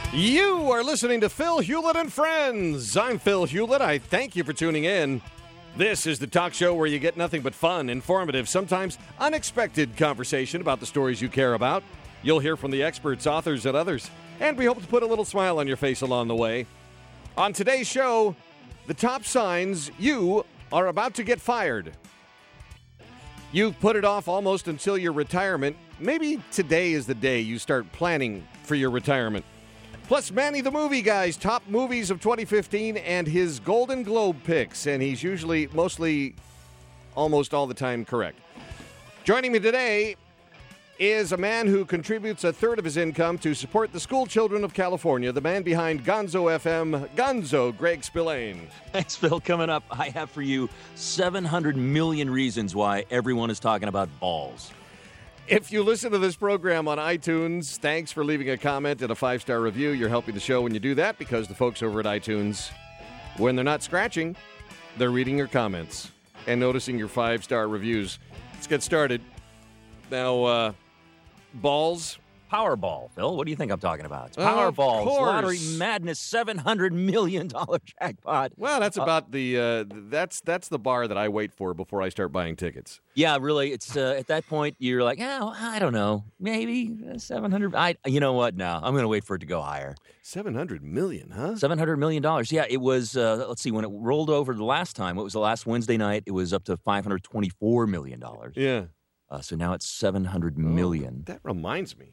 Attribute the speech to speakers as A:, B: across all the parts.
A: You are listening to Phil Hewlett and Friends. I'm Phil Hewlett. I thank you for tuning in. This is the talk show where you get nothing but fun, informative, sometimes unexpected conversation about the stories you care about. You'll hear from the experts, authors, and others, and we hope to put a little smile on your face along the way. On today's show, the top signs you are about to get fired. You've put it off almost until your retirement. Maybe today is the day you start planning for your retirement. Plus, Manny the Movie Guy's top movies of 2015 and his Golden Globe picks. And he's usually, mostly, almost all the time correct. Joining me today is a man who contributes a third of his income to support the school children of California, the man behind Gonzo FM, Gonzo, Greg Spillane.
B: Thanks, Phil. Coming up, I have for you 700 million reasons why everyone is talking about balls.
A: If you listen to this program on iTunes, thanks for leaving a comment and a 5-star review. You're helping the show when you do that because the folks over at iTunes, when they're not scratching, they're reading your comments and noticing your 5-star reviews. Let's get started. Now, balls.
B: Powerball, Phil. What do you think I'm talking about? It's Powerball. Lottery Madness, $700 million jackpot.
A: Well, that's about that's the bar that I wait for before I start buying tickets.
B: Yeah, really. It's at that point you're like, oh, I don't know, maybe 700. You know what? No, I'm going to wait for it to go higher.
A: 700 million, huh?
B: $700 million. Yeah, it was. Let's see, when it rolled over the last time, it was the last Wednesday night. It was up to $524 million.
A: Yeah.
B: So now it's $700 million.
A: That reminds me.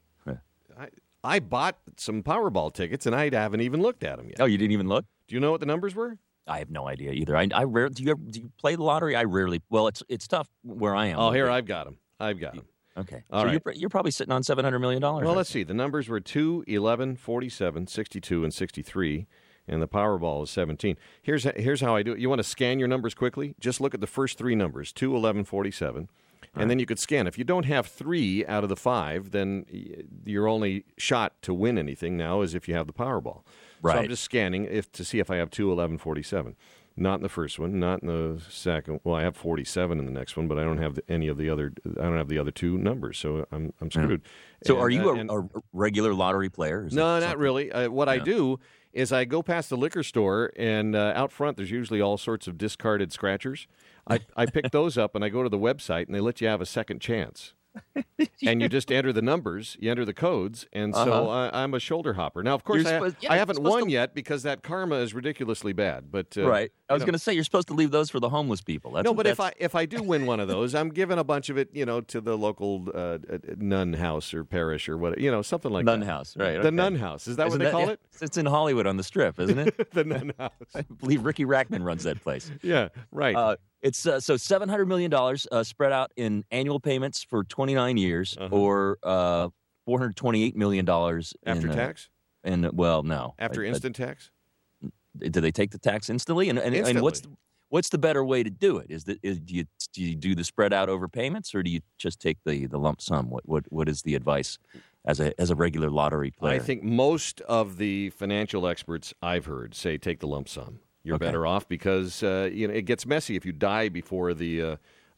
A: I bought some Powerball tickets, and I haven't even looked at them yet.
B: Oh, you didn't even look?
A: Do you know what the numbers were?
B: I have no idea either. I rarely do you play the lottery? I rarely. Well, it's tough where I am.
A: Oh, here I've got them.
B: Okay.
A: All
B: so
A: right.
B: You're probably sitting on $700 million.
A: Well, let's see. The numbers were 2, 11, 47, 62, and 63, and the Powerball is 17. Here's how I do it. You want to scan your numbers quickly? Just look at the first three numbers, 2, 11, 47. And then you could scan. If you don't have 3 out of the 5, then your only shot to win anything now is if you have the Powerball.
B: Right.
A: So I'm just scanning to see if I have 2, 11, 47. Not in the first one, not in the second. Well, I have 47 in the next one, but I don't have any of the other. I don't have the other two numbers, so I'm screwed.
B: So, are you a regular lottery player?
A: No, not really. What I do is I go past the liquor store, and out front there's usually all sorts of discarded scratchers. I pick those up, and I go to the website, and they let you have a second chance. And you just enter the numbers, you enter the codes, and so I'm a shoulder hopper. Now, of course, I haven't won yet because that karma is ridiculously bad. But
B: right, I was going to say you're supposed to leave those for the homeless people.
A: If I do win one of those, I'm giving a bunch of it, to the local nun house or parish or what, something like
B: nun
A: that.
B: Nun house, right? Okay.
A: The nun house, is that what they call it?
B: It's in Hollywood on the Strip, isn't it?
A: The nun house.
B: I believe Ricky Rackman runs that place.
A: Yeah, right.
B: It's so $700 million spread out in annual payments for 29 years, or $428 million
A: after tax.
B: And no,
A: after instant tax.
B: Do they take the tax instantly?
A: Instantly.
B: And what's the better way to do it? Do you do the spread out over payments, or do you just take the lump sum? What is the advice as a regular lottery player?
A: I think most of the financial experts I've heard say take the lump sum. You're better off because it gets messy if you die before the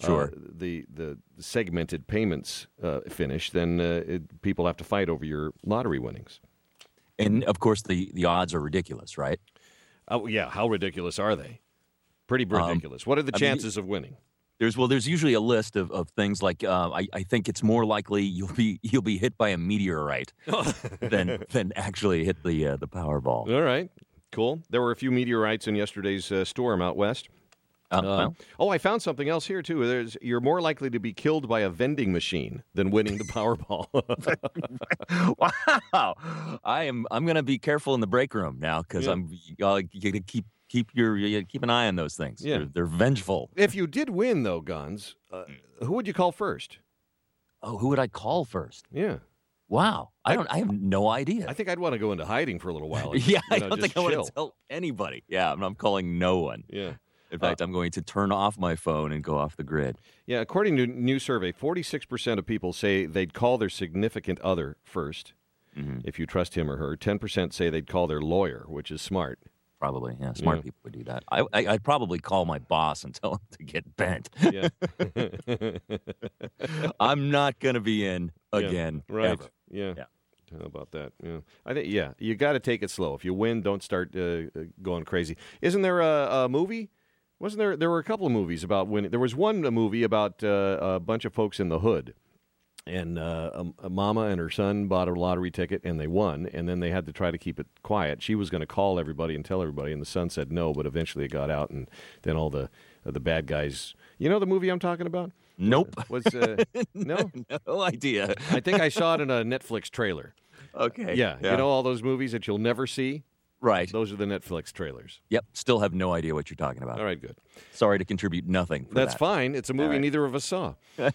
A: segmented payments finish. Then people have to fight over your lottery winnings.
B: And of course, the odds are ridiculous, right?
A: Oh yeah, how ridiculous are they? Pretty ridiculous. What are the chances of winning?
B: There's usually a list of things like I think it's more likely you'll be hit by a meteorite than actually hit the Powerball.
A: All right. Cool. There were a few meteorites in yesterday's storm out west. I found something else here, too. You're more likely to be killed by a vending machine than winning the Powerball.
B: Wow. I'm going to be careful in the break room now because I'm going to keep an eye on those things.
A: Yeah.
B: They're vengeful.
A: If you did win, though, Guns, who would you call first?
B: Oh, who would I call first?
A: Yeah.
B: Wow. I have no idea.
A: I think I'd want to go into hiding for a little while. And,
B: I don't think I want to tell anybody. Yeah, I'm calling no one.
A: Yeah.
B: In fact, I'm going to turn off my phone and go off the grid.
A: Yeah, according to a new survey, 46% of people say they'd call their significant other first, if you trust him or her. 10% say they'd call their lawyer, which is smart.
B: Probably, yeah. Smart people would do that. I'd probably call my boss and tell him to get bent.
A: Yeah.
B: I'm not going to be in again,
A: right.
B: ever.
A: Yeah. How about that? Yeah. I think, you got to take it slow. If you win, don't start going crazy. Isn't there a movie? Wasn't there? There were a couple of movies about winning. There was one movie about a bunch of folks in the hood. And a mama and her son bought a lottery ticket, and they won. And then they had to try to keep it quiet. She was going to call everybody and tell everybody, and the son said no. But eventually it got out, and then all the bad guys. You know the movie I'm talking about?
B: Nope.
A: No?
B: No idea.
A: I think I saw it in a Netflix trailer.
B: Okay.
A: Yeah. You know all those movies that you'll never see?
B: Right.
A: Those are the Netflix trailers.
B: Yep. Still have no idea what you're talking about.
A: All right, good.
B: Sorry to contribute nothing.
A: That's fine. It's a movie neither of us saw.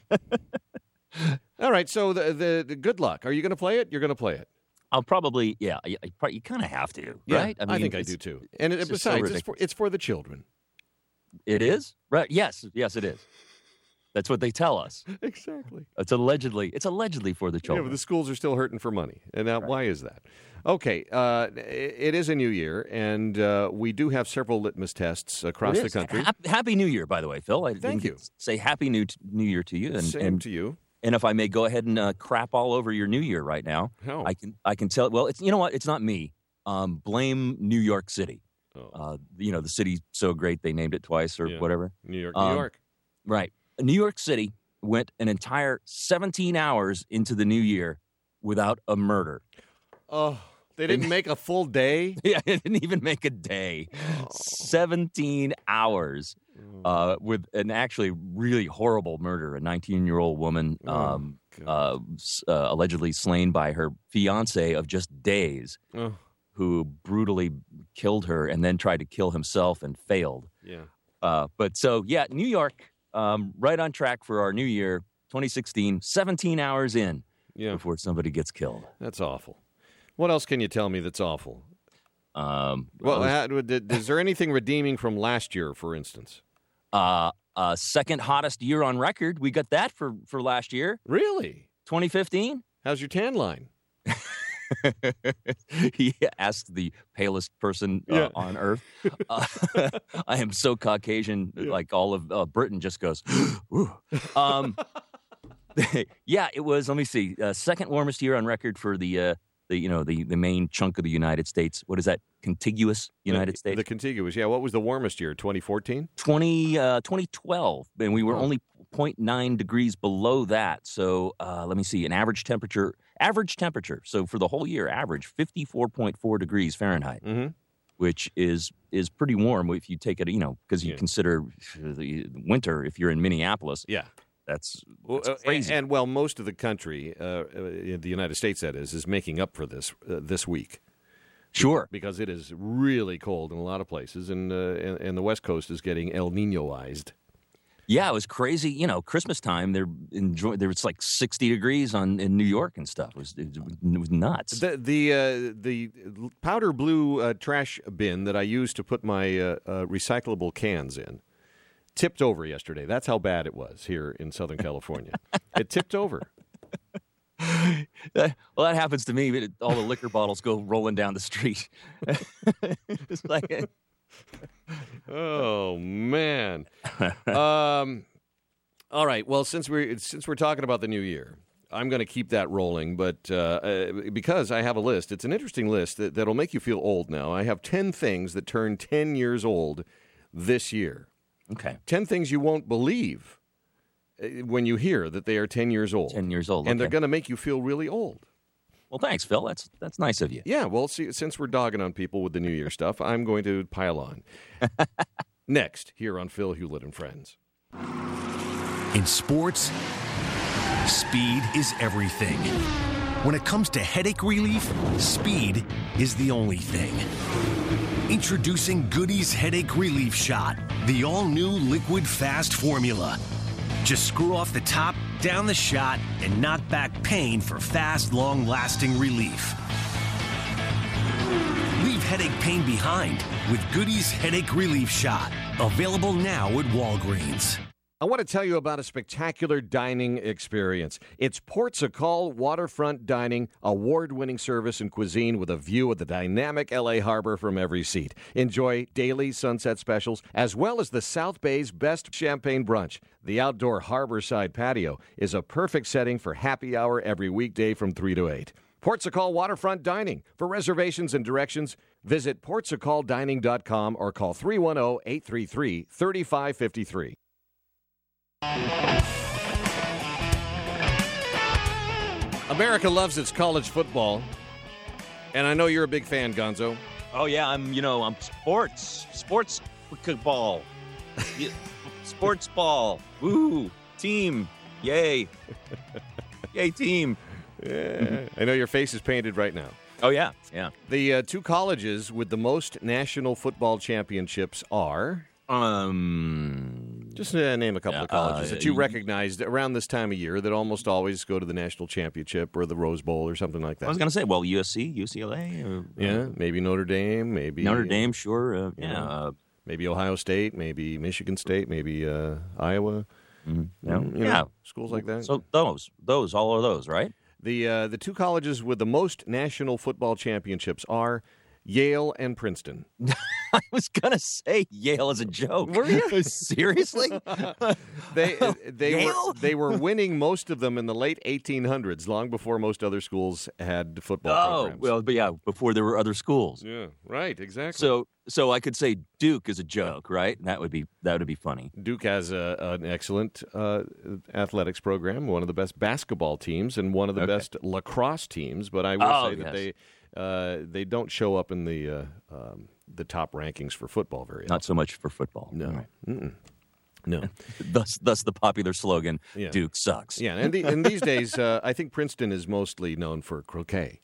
A: All right, so the good luck. Are you going to play it? You're going to play it.
B: I'll probably, you kind of have to, right?
A: I think I do too. And besides, it's for the children.
B: It is? Right? Yes, it is. That's what they tell us.
A: Exactly.
B: It's allegedly for the children.
A: Yeah, but the schools are still hurting for money. And now, why is that? Okay, it is a new year, and we do have several litmus tests across the country.
B: Happy New Year, by the way, Phil.
A: Thank you.
B: Say Happy New Year to you.
A: Same to you.
B: And if I may go ahead and crap all over your New Year right now,
A: how?
B: I can tell. Well, you know what? It's not me. Blame New York City.
A: Oh.
B: The city's so great they named it twice or whatever.
A: New York.
B: Right. New York City went an entire 17 hours into the new year without a murder.
A: Oh, they didn't make a full day?
B: Yeah, it didn't even make a day. 17 hours with an actually really horrible murder. A 19-year-old woman allegedly slain by her fiance of just days, who brutally killed her and then tried to kill himself and failed.
A: Yeah.
B: New York, right on track for our new year, 2016, 17 hours in before somebody gets killed.
A: That's awful. What else can you tell me that's awful? Is there anything redeeming from last year, for instance?
B: Second hottest year on record. We got that for last year.
A: Really?
B: 2015?
A: How's your tan line?
B: He asked the palest person on earth. I am so Caucasian, like all of Britain just goes, ooh. It was, let me see, second warmest year on record for the main chunk of the United States. What is that? Contiguous United States?
A: The contiguous, yeah. What was the warmest year? 2014?
B: 2012. And we were only 0.9 degrees below that. So let me see, an average temperature. So for the whole year, average 54.4 degrees Fahrenheit, which is pretty warm if you take it, because you consider the winter if you're in Minneapolis.
A: Yeah.
B: That's crazy.
A: And most of the country, the United States, that is making up for this week.
B: Sure.
A: Because it is really cold in a lot of places, and the West Coast is getting El Niñoized.
B: Yeah, it was crazy. Christmas time, there was like 60 degrees in New York and stuff. It was nuts.
A: The powder blue trash bin that I use to put my recyclable cans in tipped over yesterday. That's how bad it was here in Southern California. It tipped over.
B: Well, that happens to me. But all the liquor bottles go rolling down the street. It's like,
A: oh man. All right. Well, since we're talking about the new year, I'm going to keep that rolling. But because I have a list, it's an interesting list that'll make you feel old. Now, I have 10 things that turn 10 years old this year.
B: Okay.
A: 10 things you won't believe when you hear that they are 10 years old.
B: 10 years old,
A: and they're going to make you feel really old.
B: Well, thanks, Phil. That's nice of you.
A: Yeah, well, since we're dogging on people with the New Year stuff, I'm going to pile on. Next, here on Phil Hewlett and Friends.
C: In sports, speed is everything. When it comes to headache relief, speed is the only thing. Introducing Goody's Headache Relief Shot, the all-new liquid fast formula. Just screw off the top, down the shot, and knock back pain for fast, long-lasting relief. Leave headache pain behind with Goody's Headache Relief Shot. Available now at Walgreens.
A: I want to tell you about a spectacular dining experience. It's Ports a Call Waterfront Dining, award-winning service and cuisine with a view of the dynamic L.A. Harbor from every seat. Enjoy daily sunset specials, as well as the South Bay's best champagne brunch. The outdoor harborside patio is a perfect setting for happy hour every weekday from 3 to 8. Portsacall Waterfront Dining. For reservations and directions, visit portsacalldining.com or call 310-833-3553. America loves its college football, and I know you're a big fan, Gonzo.
B: Oh yeah, I'm sports ball, sports ball. Woo, team, yay, yay, team.
A: Yeah, I know your face is painted right now.
B: Oh yeah.
A: The two colleges with the most national football championships are. Just name a couple of colleges that you recognized around this time of year that almost always go to the national championship or the Rose Bowl or something like that.
B: I was going to say, well, USC, UCLA.
A: Maybe Notre Dame, maybe
B: Notre Dame, sure.
A: Maybe Ohio State, maybe Michigan State, maybe Iowa. Schools like that.
B: So those, all of those, right?
A: The two colleges with the most national football championships are Yale and Princeton.
B: I was gonna say Yale as a joke.
A: Were you?
B: Seriously?
A: They were winning most of them in the late 1800s, long before most other schools had football programs.
B: Well, but yeah, before there were other schools.
A: Yeah, right, exactly.
B: So I could say Duke is a joke, right? That would be funny.
A: Duke has an excellent athletics program, one of the best basketball teams, and one of the best lacrosse teams. But I will say that they don't show up in the top rankings for football very often.
B: Not so much for football.
A: No.
B: Right.
A: No.
B: Thus the popular slogan, Duke sucks.
A: Yeah, and these days, I think Princeton is mostly known for croquet.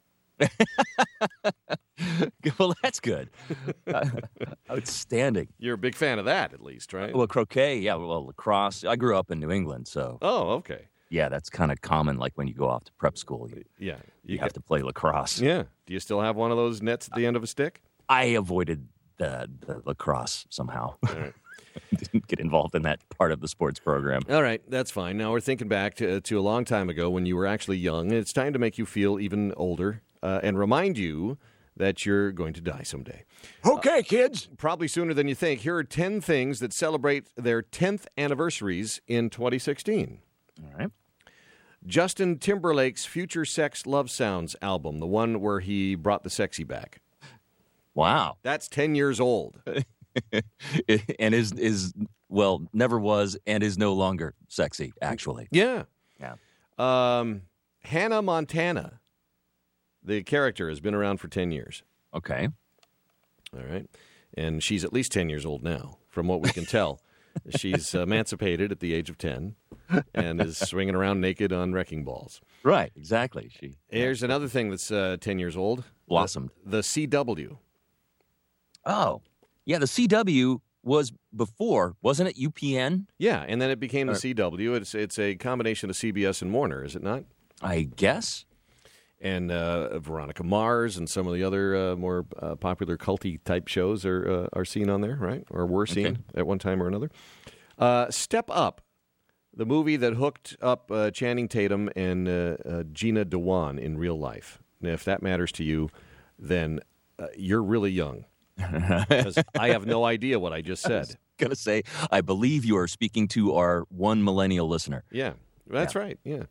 B: Well, that's good. Outstanding.
A: You're a big fan of that, at least, right?
B: Well, croquet, yeah. Well, lacrosse. I grew up in New England, so.
A: Oh, okay.
B: Yeah, that's kind of common, like when you go off to prep school. You have to play lacrosse.
A: Yeah. Do you still have one of those nets at the end of a stick?
B: I avoided the lacrosse somehow.
A: All right.
B: Didn't get involved in that part of the sports program.
A: All right, that's fine. Now we're thinking back to a long time ago when you were actually young. It's time to make you feel even older and remind you that you're going to die someday.
D: Okay, kids.
A: Probably sooner than you think. Here are 10 things that celebrate their 10th anniversaries in 2016.
B: All right.
A: Justin Timberlake's Future Sex Love Sounds album, the one where he brought the sexy back.
B: Wow.
A: That's 10 years old.
B: And is never was and is no longer sexy, actually.
A: Yeah.
B: Yeah.
A: Hannah Montana, the character, has been around for 10 years.
B: Okay.
A: All right. And she's at least 10 years old now, from what we can tell. She's emancipated at the age of 10 and is swinging around naked on wrecking balls.
B: Right, exactly.
A: There's another thing that's 10 years old.
B: Blossomed.
A: The CW.
B: Oh. Yeah, the CW was before, wasn't it UPN?
A: Yeah, and then it became the CW. It's a combination of CBS and Warner, is it not?
B: I guess.
A: And Veronica Mars and some of the other more popular culty type shows are seen on there, right? Or were seen at one time or another. Step Up, the movie that hooked up Channing Tatum and Gina Dewan in real life. Now, if that matters to you, then you're really young. Because I have no idea what I just said.
B: I was going to say, I believe you are speaking to our one millennial listener.
A: Yeah, that's right. Yeah.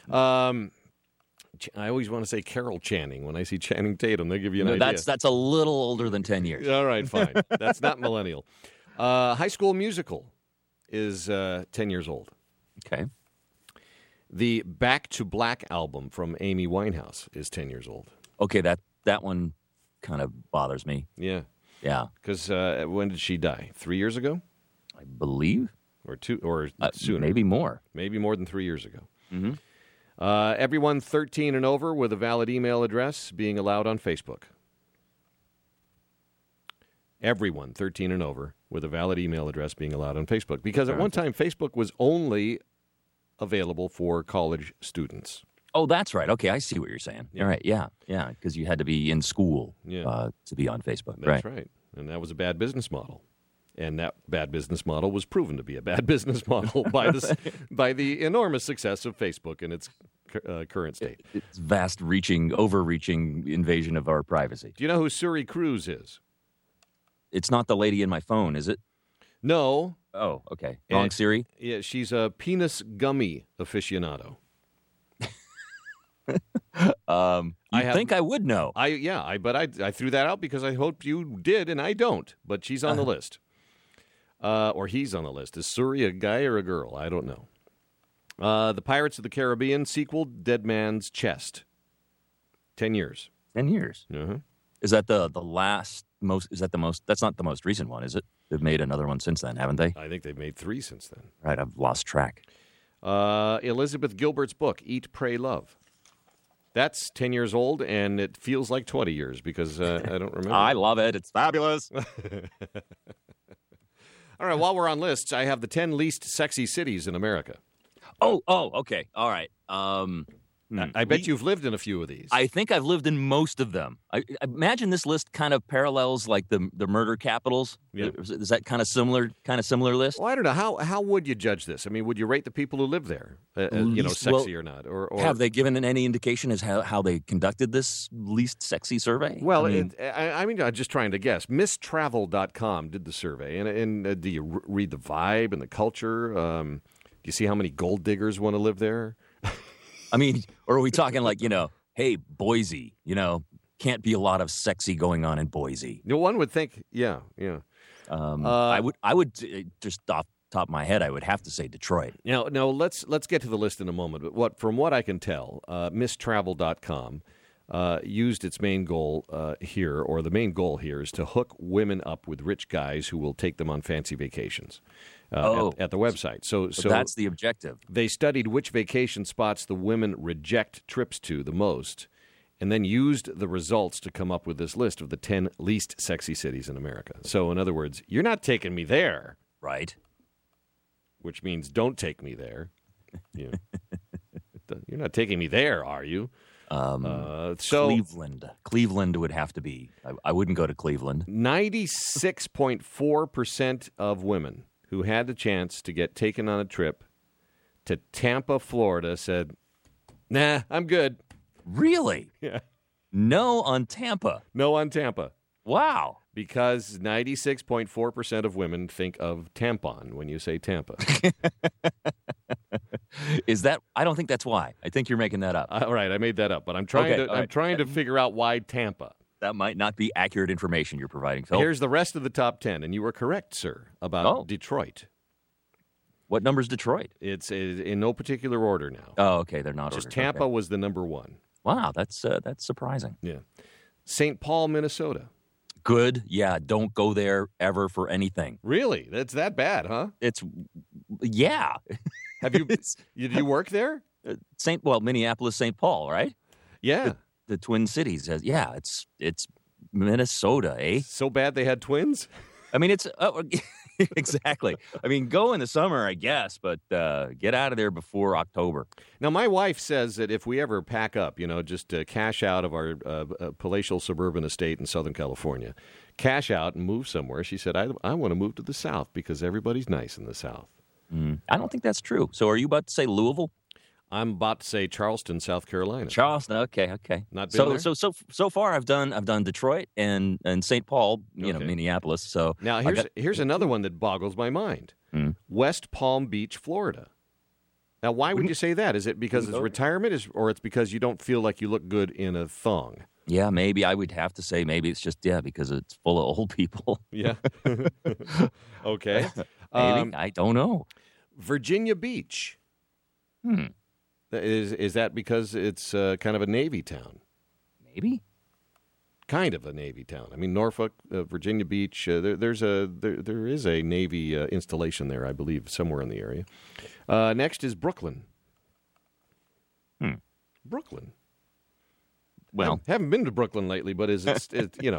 A: I always want to say Carol Channing. When I see Channing Tatum, they give you an idea.
B: That's a little older than 10 years.
A: All right, fine. That's not millennial. High School Musical is 10 years old.
B: Okay.
A: The Back to Black album from Amy Winehouse is 10 years old.
B: Okay, that one kind of bothers me.
A: Yeah.
B: Yeah.
A: Because when did she die? 3 years ago?
B: I believe.
A: Or sooner.
B: Maybe more.
A: Maybe more than 3 years ago.
B: Mm-hmm.
A: Everyone 13 and over with a valid email address being allowed on Facebook. Everyone 13 and over with a valid email address being allowed on Facebook. Because at one time, Facebook was only available for college students.
B: Oh, that's right. Okay, I see what you're saying.
A: Yeah.
B: All right, yeah, because you had to be in school to be on Facebook.
A: That's right. And that was a bad business model. And that bad business model was proven to be a bad business model by the enormous success of Facebook in its current state.
B: It's vast-reaching, overreaching invasion of our privacy.
A: Do you know who Suri Cruz is?
B: It's not the lady in my phone, is it?
A: No.
B: Oh, okay. Wrong Siri?
A: Yeah, she's a penis gummy aficionado.
B: I think I would know.
A: But I threw that out because I hoped you did, and I don't. But she's on the list. Or he's on the list. Is Suri a guy or a girl? I don't know. The Pirates of the Caribbean sequel, Dead Man's Chest. 10 years.
B: 10 years.
A: Uh-huh.
B: Is that the last most? Is that the most? That's not the most recent one, is it? They've made another one since then, haven't they?
A: I think they've made 3 since then.
B: Right, I've lost track.
A: Elizabeth Gilbert's book, Eat, Pray, Love. That's 10 years old, and it feels like 20 years because I don't remember.
B: I love it. It's fabulous.
A: All right, while we're on lists, I have the 10 least sexy cities in America.
B: Oh, okay. All right.
A: I bet you've lived in a few of these.
B: I think I've lived in most of them. I imagine this list kind of parallels like the murder capitals.
A: Yeah.
B: Is that kind of similar list?
A: Well, I don't know. How would you judge this? I mean, would you rate the people who live there, sexy or not? Or
B: have they given any indication as how they conducted this least sexy survey?
A: Well, I'm just trying to guess. MissTravel.com did the survey, and do you read the vibe and the culture? Do you see how many gold diggers want to live there?
B: I mean, or are we talking like, hey, Boise, can't be a lot of sexy going on in Boise.
A: No, one would think, yeah.
B: I would just off the top of my head, I would have to say Detroit.
A: Now, let's get to the list in a moment. But from what I can tell, MissTravel.com used its main goal here, or the main goal here, is to hook women up with rich guys who will take them on fancy vacations. At the website. So
B: that's the objective.
A: They studied which vacation spots the women reject trips to the most, and then used the results to come up with this list of the 10 least sexy cities in America. So, in other words, you're not taking me there.
B: Right.
A: Which means don't take me there. You're not taking me there, are you?
B: Cleveland would have to be. I wouldn't go to Cleveland.
A: 96.4% of women who had the chance to get taken on a trip to Tampa, Florida, said, nah, I'm good.
B: Really?
A: Yeah.
B: No on Tampa.
A: No on Tampa.
B: Wow.
A: Because 96.4% of women think of tampon when you say Tampa.
B: Is that? I don't think that's why. I think you're making that up.
A: All right, I made that up, but I'm trying to figure out why Tampa.
B: That might not be accurate information you're providing, Phil.
A: Here's the rest of the top 10, and you were correct, sir, about Detroit.
B: What number's Detroit?
A: It's in no particular order now.
B: Oh, okay, they're not
A: Just
B: ordered.
A: Tampa was the number 1.
B: Wow, that's surprising.
A: Yeah. St. Paul, Minnesota.
B: Good. Yeah, don't go there ever for anything.
A: Really? That's that bad, huh?
B: Yeah.
A: Have you? Did you work there?
B: Minneapolis, St. Paul, right?
A: Yeah.
B: The Twin Cities. Yeah, it's Minnesota, eh?
A: So bad they had twins?
B: I mean, it's exactly. I mean, go in the summer, I guess, but get out of there before October.
A: Now, my wife says that if we ever pack up, just cash out of our palatial suburban estate in Southern California, cash out and move somewhere, she said, I want to move to the South because everybody's nice in the South.
B: I don't think that's true. So are you about to say Louisville?
A: I'm about to say Charleston, South Carolina.
B: Charleston, okay.
A: Not been there?
B: So far I've done Detroit and St. Paul, Minneapolis. So
A: now here's another one that boggles my mind. West Palm Beach, Florida. Now, why would you say that? Is it because it's retirement, or it's because you don't feel like you look good in a thong?
B: Yeah, maybe I would have to say maybe it's just because it's full of old people.
A: Yeah. Okay.
B: Maybe I don't know.
A: Virginia Beach. Is that because it's kind of a Navy town?
B: Maybe.
A: Kind of a Navy town. I mean, Norfolk, Virginia Beach. There is a Navy installation there, I believe, somewhere in the area. Next is Brooklyn. Brooklyn.
B: Well,
A: I haven't been to Brooklyn lately, but is it?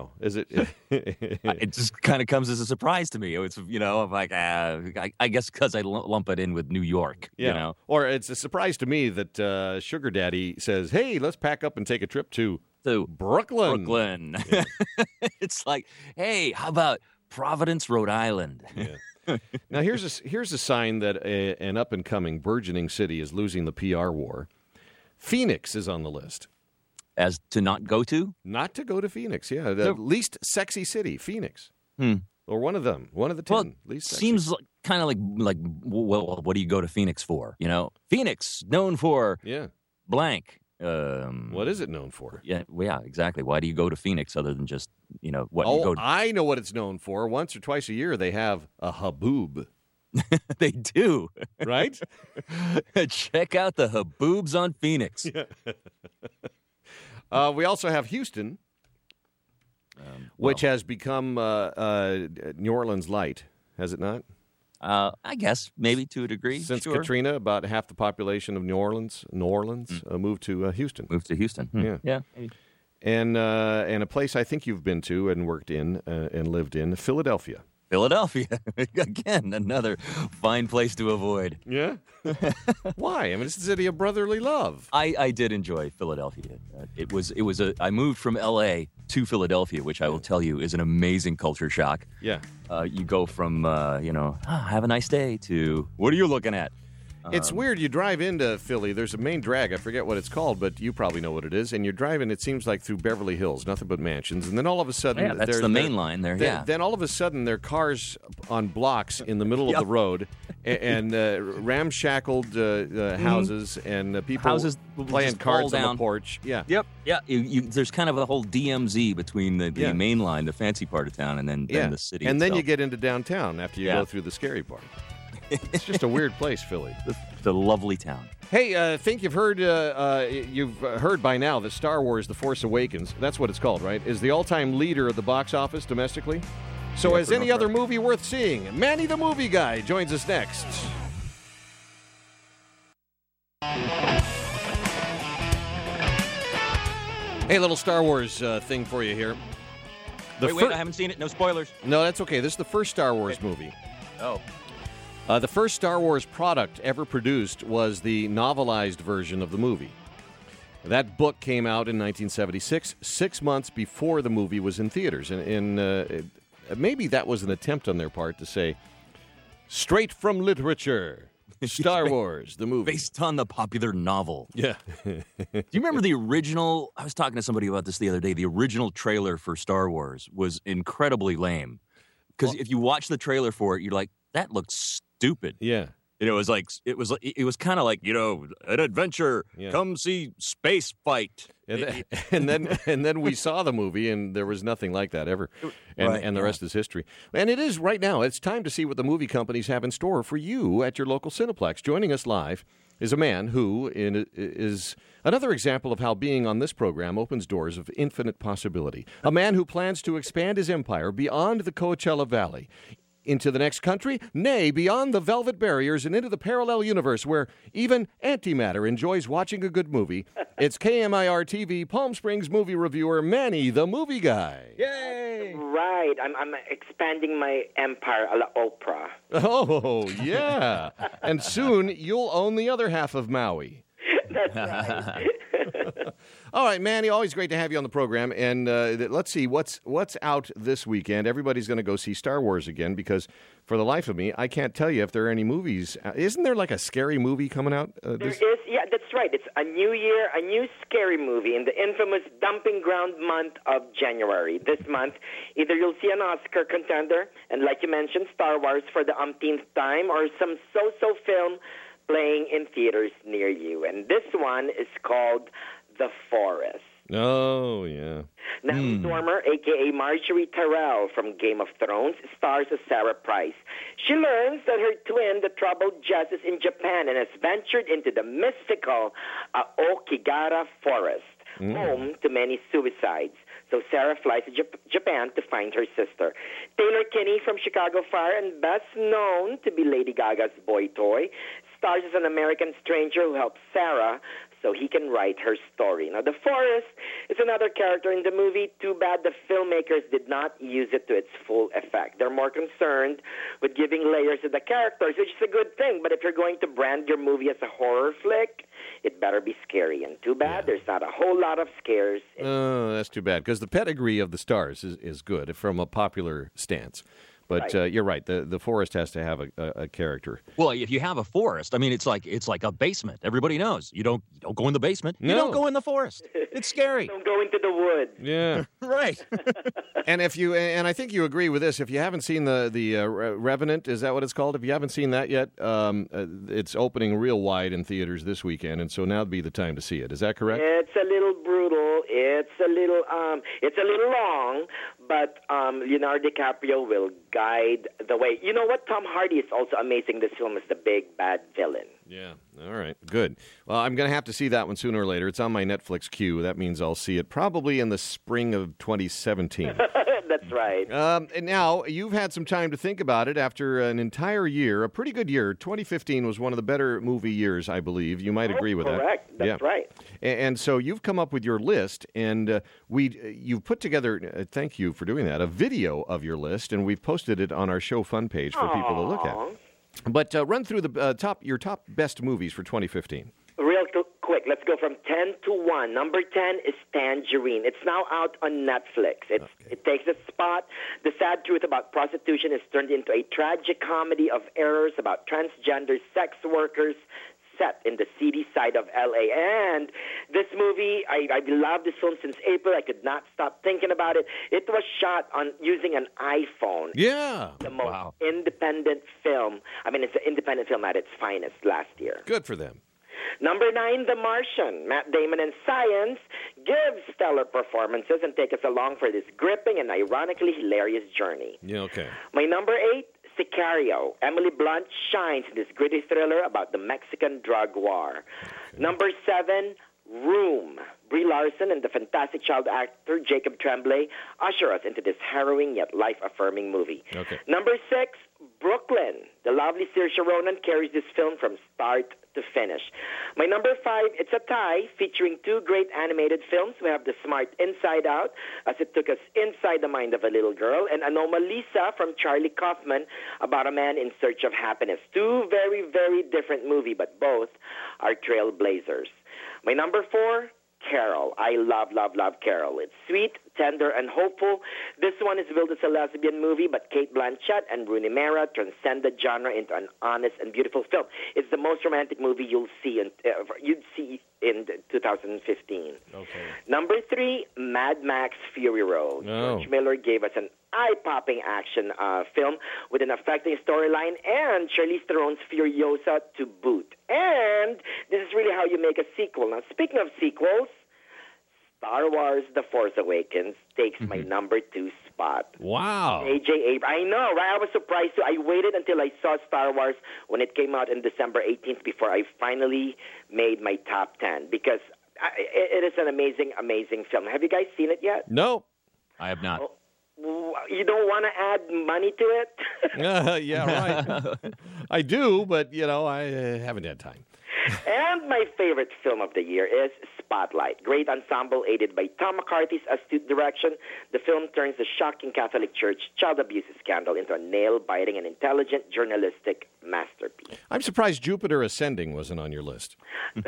B: It just kind of comes as a surprise to me. It's I'm like I guess because I lump it in with New York.
A: Yeah. Or it's a surprise to me that Sugar Daddy says, "Hey, let's pack up and take a trip to Brooklyn." Yeah.
B: It's like, hey, how about Providence, Rhode Island?
A: Yeah. Now here's a sign that an up and coming burgeoning city is losing the PR war. Phoenix is on the list.
B: As to not go to?
A: Not to go to Phoenix, yeah. The least sexy city, Phoenix. Or one of them. One of the 10 least sexy.
B: Seems kind of like, well, what do you go to Phoenix for? Phoenix, known for blank.
A: What is it known for?
B: Yeah, well, yeah, exactly. Why do you go to Phoenix other than just, what you
A: Oh,
B: go to?
A: I know what it's known for. Once or twice a year, they have a haboob,
B: They do.
A: right?
B: Check out the haboobs on Phoenix.
A: We also have Houston, which has become New Orleans light, has it not?
B: I guess maybe to a degree.
A: Since
B: sure.
A: Katrina, about half the population of New Orleans moved to Houston.
B: Moved to Houston.
A: Yeah.
B: Maybe.
A: And a place I think you've been to and worked in and lived in, Philadelphia.
B: Philadelphia. Again, another fine place to avoid.
A: Yeah? Why? I mean, it's the city of brotherly love.
B: I did enjoy Philadelphia. I moved from L.A. to Philadelphia, which I will tell you is an amazing culture shock.
A: Yeah.
B: You go from, have a nice day to, what are you looking at?
A: It's weird. You drive into Philly. There's a main drag. I forget what it's called, but you probably know what it is. And you're driving, it seems like, through Beverly Hills, nothing but mansions. And then all of a sudden...
B: Yeah, that's the main line there, yeah.
A: Then all of a sudden, there are cars on blocks in the middle of the road and ramshackled houses and people
B: Houses
A: playing
B: just
A: cards
B: fall
A: on the
B: down.
A: porch. Yeah.
B: Yep. Yeah. There's kind of a whole DMZ between the
A: Yeah.
B: main line, the fancy part of town, and then the city
A: And then you
B: itself.
A: get into downtown after you go through the scary part. It's just a weird place, Philly.
B: the lovely town.
A: Hey, I think you've heard by now that Star Wars: The Force Awakens, that's what it's called, right, is the all-time leader of the box office domestically. So
B: Yeah,
A: is
B: for
A: any
B: no
A: other
B: part.
A: movie worth seeing? Manny the Movie Guy joins us next. Hey, little Star Wars thing for you here.
B: Wait, I haven't seen it. No spoilers.
A: No, that's okay. This is the first Star Wars movie.
B: Oh.
A: The first Star Wars product ever produced was the novelized version of the movie. That book came out in 1976, 6 months before the movie was in theaters. And maybe that was an attempt on their part to say, straight from literature, Star Wars, the movie.
B: Based on the popular novel.
A: Yeah.
B: Do you remember the original? I was talking to somebody about this the other day. The original trailer for Star Wars was incredibly lame. Because if you watch the trailer for it, you're like, that looks stupid.
A: Yeah.
B: It was kind of like, an adventure.
A: Yeah.
B: Come see space fight.
A: And then we saw the movie, and there was nothing like that ever. And the rest is history. And it is right now. It's time to see what the movie companies have in store for you at your local Cineplex. Joining us live is a man who is another example of how being on this program opens doors of infinite possibility. A man who plans to expand his empire beyond the Coachella Valley, into the next country, nay, beyond the velvet barriers and into the parallel universe where even antimatter enjoys watching a good movie. It's KMIR TV Palm Springs movie reviewer Manny the Movie Guy.
B: Yay!
D: Right. I'm expanding my empire a la Oprah.
A: Oh, yeah. And soon you'll own the other half of Maui.
D: That's right.
A: All right, Manny, always great to have you on the program. And let's see, what's out this weekend? Everybody's going to go see Star Wars again because, for the life of me, I can't tell you if there are any movies. Isn't there like a scary movie coming out?
D: There is, yeah, that's right. It's a new year, a new scary movie in the infamous dumping ground month of January. This month, either you'll see an Oscar contender, and like you mentioned, Star Wars for the umpteenth time, or some so-so film playing in theaters near you. And this one is called The Forest.
A: Oh, yeah.
D: Natalie Dormer, a.k.a. Marjorie Tyrell from Game of Thrones, stars as Sarah Price. She learns that her twin, the troubled justice in Japan, and has ventured into the mystical Aokigahara Forest, home to many suicides. So Sarah flies to Japan to find her sister. Taylor Kinney from Chicago Fire, and best known to be Lady Gaga's boy toy, stars as an American stranger who helps Sarah so he can write her story. Now, The Forest is another character in the movie. Too bad the filmmakers did not use it to its full effect. They're more concerned with giving layers to the characters, which is a good thing. But if you're going to brand your movie as a horror flick, it better be scary. And too bad there's not a whole lot of scares.
A: Oh, that's too bad, because the pedigree of the stars is good from a popular stance. But you're right. The forest has to have a character.
B: Well, if you have a forest, I mean, it's like a basement. Everybody knows you don't go in the basement. You
A: No.
B: don't go in the forest. It's scary.
D: Don't go into the woods.
A: Yeah.
B: Right.
A: And I think you agree with this. If you haven't seen the Revenant, is that what it's called? If you haven't seen that yet, it's opening real wide in theaters this weekend, and so now would be the time to see it. Is that correct?
D: It's a little brutal. It's a little long, but Leonardo DiCaprio will guide the way. You know what? Tom Hardy is also amazing. This film is the big bad villain.
A: Yeah. All right. Good. Well, I'm going to have to see that one sooner or later. It's on my Netflix queue. That means I'll see it probably in the spring of 2017.
D: That's right.
A: And now, you've had some time to think about it after an entire year, a pretty good year. 2015 was one of the better movie years, I believe. You might agree with
D: correct.
A: that.
D: That's right.
A: And so you've come up with your list, and you've put together, thank you for doing that, a video of your list, and we've posted it on our Show Fun page for people to look at. But run through your top best movies for 2015.
D: Real quick, let's go from 10 to 1. Number 10 is Tangerine. It's now out on Netflix. It takes a spot. The sad truth about prostitution is turned into a tragic comedy of errors about transgender sex workers set in the seedy side of L.A. And this movie, I've loved this film since April. I could not stop thinking about it. It was shot using an iPhone.
A: Yeah.
D: The most independent film. I mean, it's an independent film at its finest last year.
A: Good for them.
D: Number 9, The Martian. Matt Damon and Science give stellar performances and take us along for this gripping and ironically hilarious journey.
A: Yeah, okay.
D: My number 8, Sicario. Emily Blunt shines in this gritty thriller about the Mexican drug war. Okay. Number 7, Room. Brie Larson and the fantastic child actor Jacob Tremblay usher us into this harrowing yet life-affirming movie.
A: Okay.
D: Number 6, Brooklyn. The lovely Saoirse Ronan carries this film from start to finish. My number 5, it's a tie featuring 2 great animated films. We have The Smart Inside Out, as it took us inside the mind of a little girl, and Anomalisa from Charlie Kaufman about a man in search of happiness. 2 very, very different movies, but both are trailblazers. My number 4, Carol. I love, love, love Carol. It's sweet, tender, and hopeful. This one is billed as a lesbian movie, but Kate Blanchett and Rooney Mara transcend the genre into an honest and beautiful film. It's the most romantic movie you'd see in 2015.
A: Okay.
D: Number 3, Mad Max Fury Road.
A: Oh.
D: George Miller gave us an eye-popping action film with an affecting storyline and Charlize Theron's Furiosa to boot. And this is really how you make a sequel. Now, speaking of sequels, Star Wars The Force Awakens takes my number 2 spot.
A: Wow.
D: J.J. Abrams. I know, right? I was surprised too. I waited until I saw Star Wars when it came out on December 18th before I finally made my top 10 because it is an amazing, amazing film. Have you guys seen it yet?
A: No.
B: I have not.
D: You don't want to add money to it?
A: Yeah, right. I do, but, I haven't had time.
D: And my favorite film of the year is Spotlight. Great ensemble aided by Tom McCarthy's astute direction. The film turns the shocking Catholic Church child abuse scandal into a nail-biting and intelligent journalistic masterpiece.
A: I'm surprised Jupiter Ascending wasn't on your list.
D: Or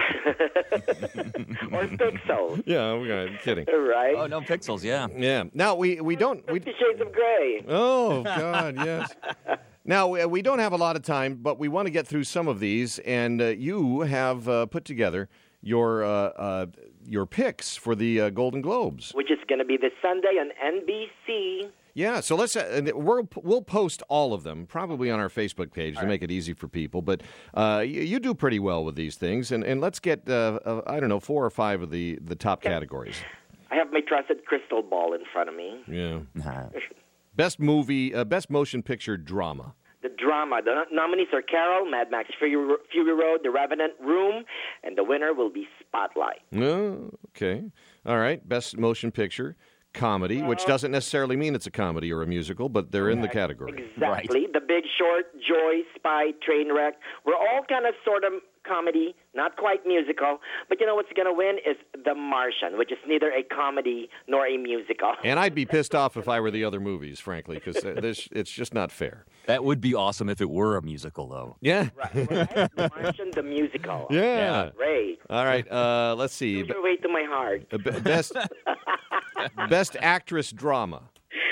D: Pixels.
A: Yeah, I'm kidding.
D: Right?
B: Oh, no, Pixels, yeah.
A: Yeah. Now, we don't...
D: 50 Shades of Grey.
A: Oh, God, yes. Now, we don't have a lot of time, but we want to get through some of these, and you have put together your picks for the Golden Globes.
D: Which is going to be this Sunday on NBC.
A: Yeah, so let's we'll post all of them probably on our Facebook page to make it easy for people. But you do pretty well with these things, and let's get 4 or 5 of the top categories.
D: I have my trusted crystal ball in front of me.
A: Yeah. Best movie, best motion picture drama.
D: The drama. The nominees are Carol, Mad Max Fury Road, The Revenant, Room, and the winner will be Spotlight.
A: Oh, okay. All right. Best motion picture, comedy, which doesn't necessarily mean it's a comedy or a musical, but they're in the category.
D: Exactly. Right. The Big Short, Joy, Spy, Trainwreck. We're all kind of sort of comedy, not quite musical. But you know what's going to win is The Martian, which is neither a comedy nor a musical.
A: And I'd be pissed off if I were the other movies, frankly, because it's just not fair.
B: That would be awesome if it were a musical, though.
A: Yeah.
D: Right. The Martian, the musical.
A: Yeah.
D: Great.
A: All right. Let's see.
D: Way to my heart.
A: Best actress drama.
D: Best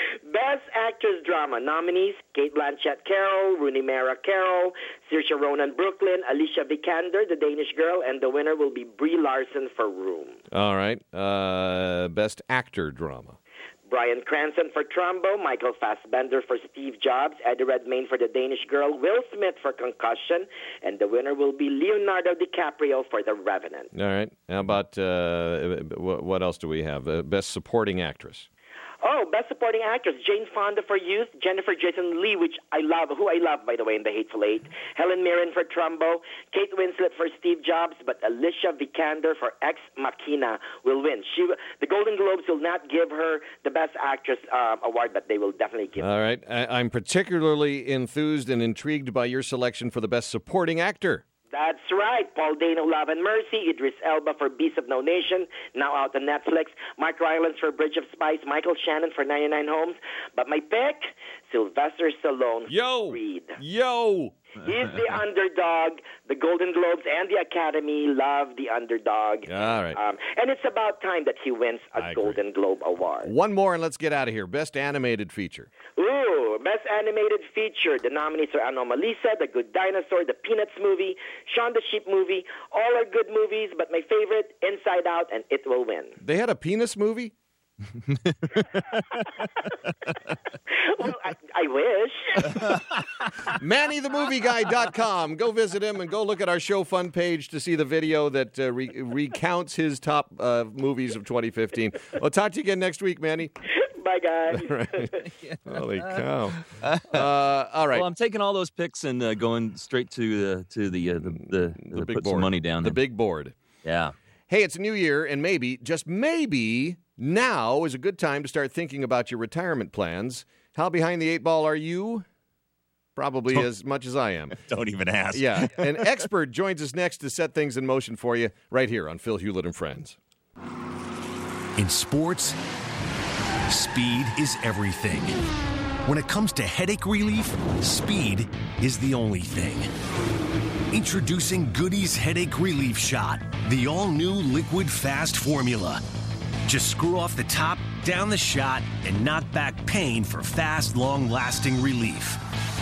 D: Best Actress Drama nominees: Kate Blanchett Carol, Rooney Mara Carol, Saoirse Ronan Brooklyn, Alicia Vikander, The Danish Girl, and the winner will be Brie Larson for Room.
A: All right. Best Actor Drama.
D: Bryan Cranston for Trumbo, Michael Fassbender for Steve Jobs, Eddie Redmayne for The Danish Girl, Will Smith for Concussion, and the winner will be Leonardo DiCaprio for The Revenant.
A: All right. How about what else do we have? Best Supporting Actress.
D: Oh, Best Supporting Actress, Jane Fonda for Youth, Jennifer Jason Leigh, who I love, by the way, in The Hateful Eight, Helen Mirren for Trumbo, Kate Winslet for Steve Jobs, but Alicia Vikander for Ex Machina will win. The Golden Globes will not give her the Best Actress award, but they will definitely give her.
A: All right. I'm particularly enthused and intrigued by your selection for the Best Supporting Actor.
D: That's right. Paul Dano, Love and Mercy, Idris Elba for Beast of No Nation, now out on Netflix, Mark Rylance for Bridge of Spies, Michael Shannon for 99 Homes, but my pick, Sylvester Stallone for Creed. He's the underdog. The Golden Globes and the Academy love the underdog.
A: All right.
D: And it's about time that he wins a Golden Globe Award.
A: One more and let's get out of here. Best Animated Feature.
D: Ooh, Best Animated Feature. The nominees are Anomalisa, The Good Dinosaur, The Peanuts Movie, Shaun the Sheep Movie. All are good movies, but my favorite, Inside Out, and it will win.
A: They had a penis movie?
D: Well, I wish.
A: MannyTheMovieGuy.com. Go visit him and go look at our show fun page to see the video that recounts his top movies of 2015. We'll talk to you again next week, Manny.
D: Bye, guys.
A: Right. Holy cow. All right.
B: Well, I'm taking all those picks and going straight to the
A: big
B: put
A: board.
B: some money down
A: The
B: there.
A: big board.
B: Yeah.
A: Hey, it's a new year, and maybe, just maybe, now is a good time to start thinking about your retirement plans. How behind the eight ball are you? Probably as much as I am.
B: Don't even ask.
A: Yeah. An expert joins us next to set things in motion for you right here on Phil Hewlett and Friends.
C: In sports, speed is everything. When it comes to headache relief, speed is the only thing. Introducing Goody's Headache Relief Shot, the all-new liquid fast formula. Just screw off the top, down the shot, and knock back pain for fast, long-lasting relief.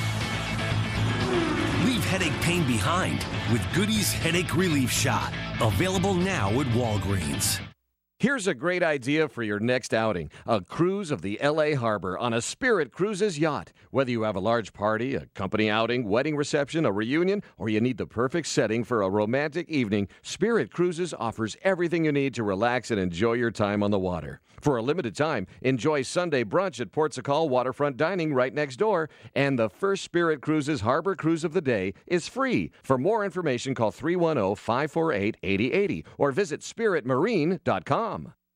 C: Leave headache pain behind with Goody's Headache Relief Shot. Available now at Walgreens.
A: Here's a great idea for your next outing. A cruise of the L.A. Harbor on a Spirit Cruises yacht. Whether you have a large party, a company outing, wedding reception, a reunion, or you need the perfect setting for a romantic evening, Spirit Cruises offers everything you need to relax and enjoy your time on the water. For a limited time, enjoy Sunday brunch at Port Sacal Waterfront Dining right next door. And the first Spirit Cruises Harbor Cruise of the day is free. For more information, call 310-548-8080 or visit spiritmarine.com.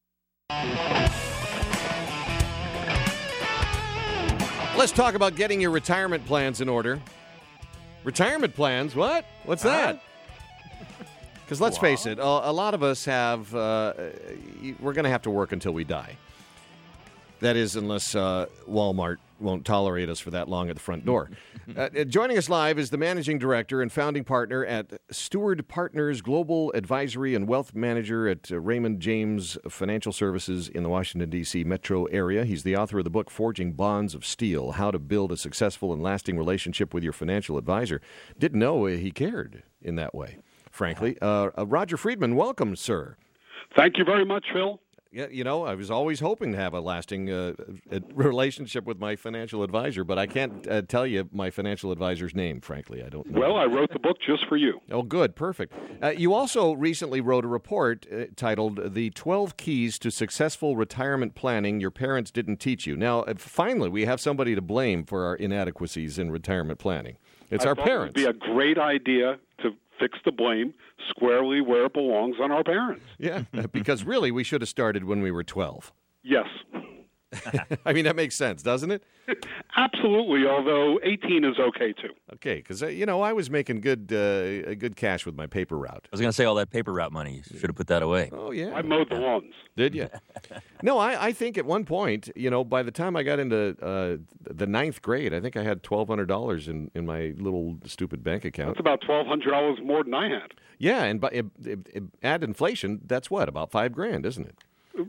A: Let's talk about getting your retirement plans in order. Retirement plans? What? What's that? Because let's face it, a lot of us have, we're going to have to work until we die. That is, unless Walmart won't tolerate us for that long at the front door. Joining us live is the managing director and founding partner at Steward Partners Global Advisory and Wealth Manager at Raymond James Financial Services in the Washington, D.C. metro area. He's the author of the book Forging Bonds of Steel, How to Build a Successful and Lasting Relationship with Your Financial Advisor. Didn't know he cared in that way, frankly. Roger Friedman, welcome, sir.
E: Thank you very much, Phil.
A: Yeah, you know, I was always hoping to have a lasting relationship with my financial advisor, but I can't tell you my financial advisor's name, frankly. I don't know.
E: Well, I wrote the book just for you.
A: Oh, good. Perfect. You also recently wrote a report titled The 12 Keys to Successful Retirement Planning Your Parents Didn't Teach You. Now, finally, we have somebody to blame for our inadequacies in retirement planning. It's our parents.
E: It would be a great idea to fix the blame squarely where it belongs, on our parents.
A: Yeah, because really we should have started when we were 12.
E: Yes.
A: I mean, that makes sense, doesn't it?
E: Absolutely, although 18 is okay, too.
A: Okay, because, I was making good cash with my paper route.
B: I was going to say all that paper route money. You should have put that away.
A: Oh, yeah.
E: I mowed the lawns.
A: Did you? No, I think at one point, by the time I got into the ninth grade, I think I had $1,200 in my little stupid bank account.
E: That's about $1,200 more than I had.
A: Yeah, and add inflation, that's what, about $5,000, isn't it?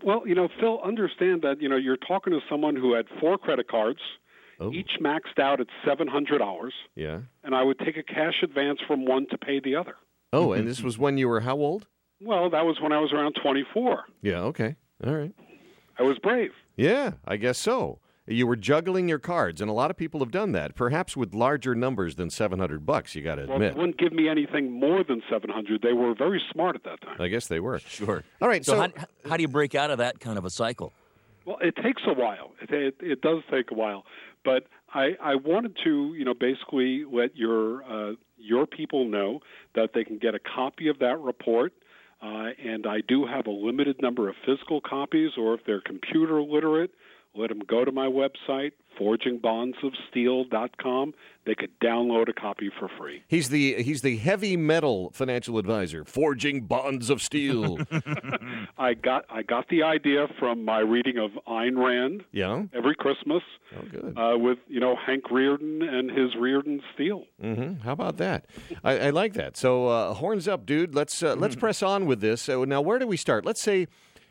E: Well, Phil, understand that, you're talking to someone who had 4 credit cards, each maxed out at $700.
A: Yeah.
E: And I would take a cash advance from one to pay the other.
A: Oh, and this was when you were how old?
E: Well, that was when I was around 24.
A: Yeah, okay. All right.
E: I was brave.
A: Yeah, I guess so. You were juggling your cards, and a lot of people have done that, perhaps with larger numbers than $700, you got to
E: Well,
A: admit.
E: they wouldn't give me anything more than $700. They were very smart at that time.
A: I guess they were.
B: Sure.
A: All right,
B: So how do you break out of that kind of a cycle?
E: Well, it takes a while. It does take a while. But I wanted to, basically let your people know that they can get a copy of that report. And I do have a limited number of physical copies, or if they're computer literate, let them go to my website, forgingbondsofsteel.com. They could download a copy for free.
A: He's the heavy metal financial advisor, Forging Bonds of Steel.
E: I got the idea from my reading of Ayn Rand.
A: Yeah.
E: Every Christmas.
A: Oh, good.
E: With Hank Rearden and his Rearden Steel.
A: Mm-hmm. How about that? I like that. So horns up, dude. Let's press on with this. Now, where do we start? Let's say.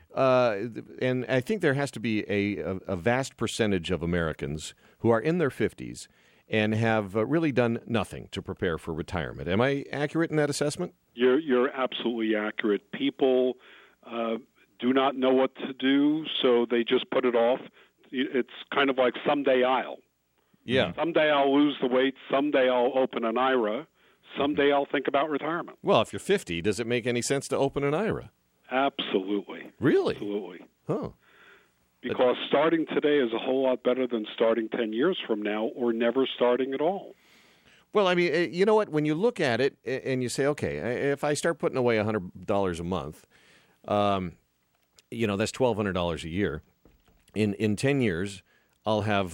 A: And I think there has to be a vast percentage of Americans who are in their 50s and have really done nothing to prepare for retirement. Am I accurate in that assessment?
E: You're absolutely accurate. People do not know what to do, so they just put it off. It's kind of like someday I'll.
A: Yeah.
E: Someday I'll lose the weight. Someday I'll open an IRA. Someday I'll think about retirement.
A: Well, if you're 50, does it make any sense to open an IRA?
E: Absolutely.
A: Really?
E: Absolutely.
A: Oh.
E: Because starting today is a whole lot better than starting 10 years from now or never starting at all.
A: Well, I mean, you know what? When you look at it and you say, okay, if I start putting away $100 a month, that's $1,200 a year. In 10 years, I'll have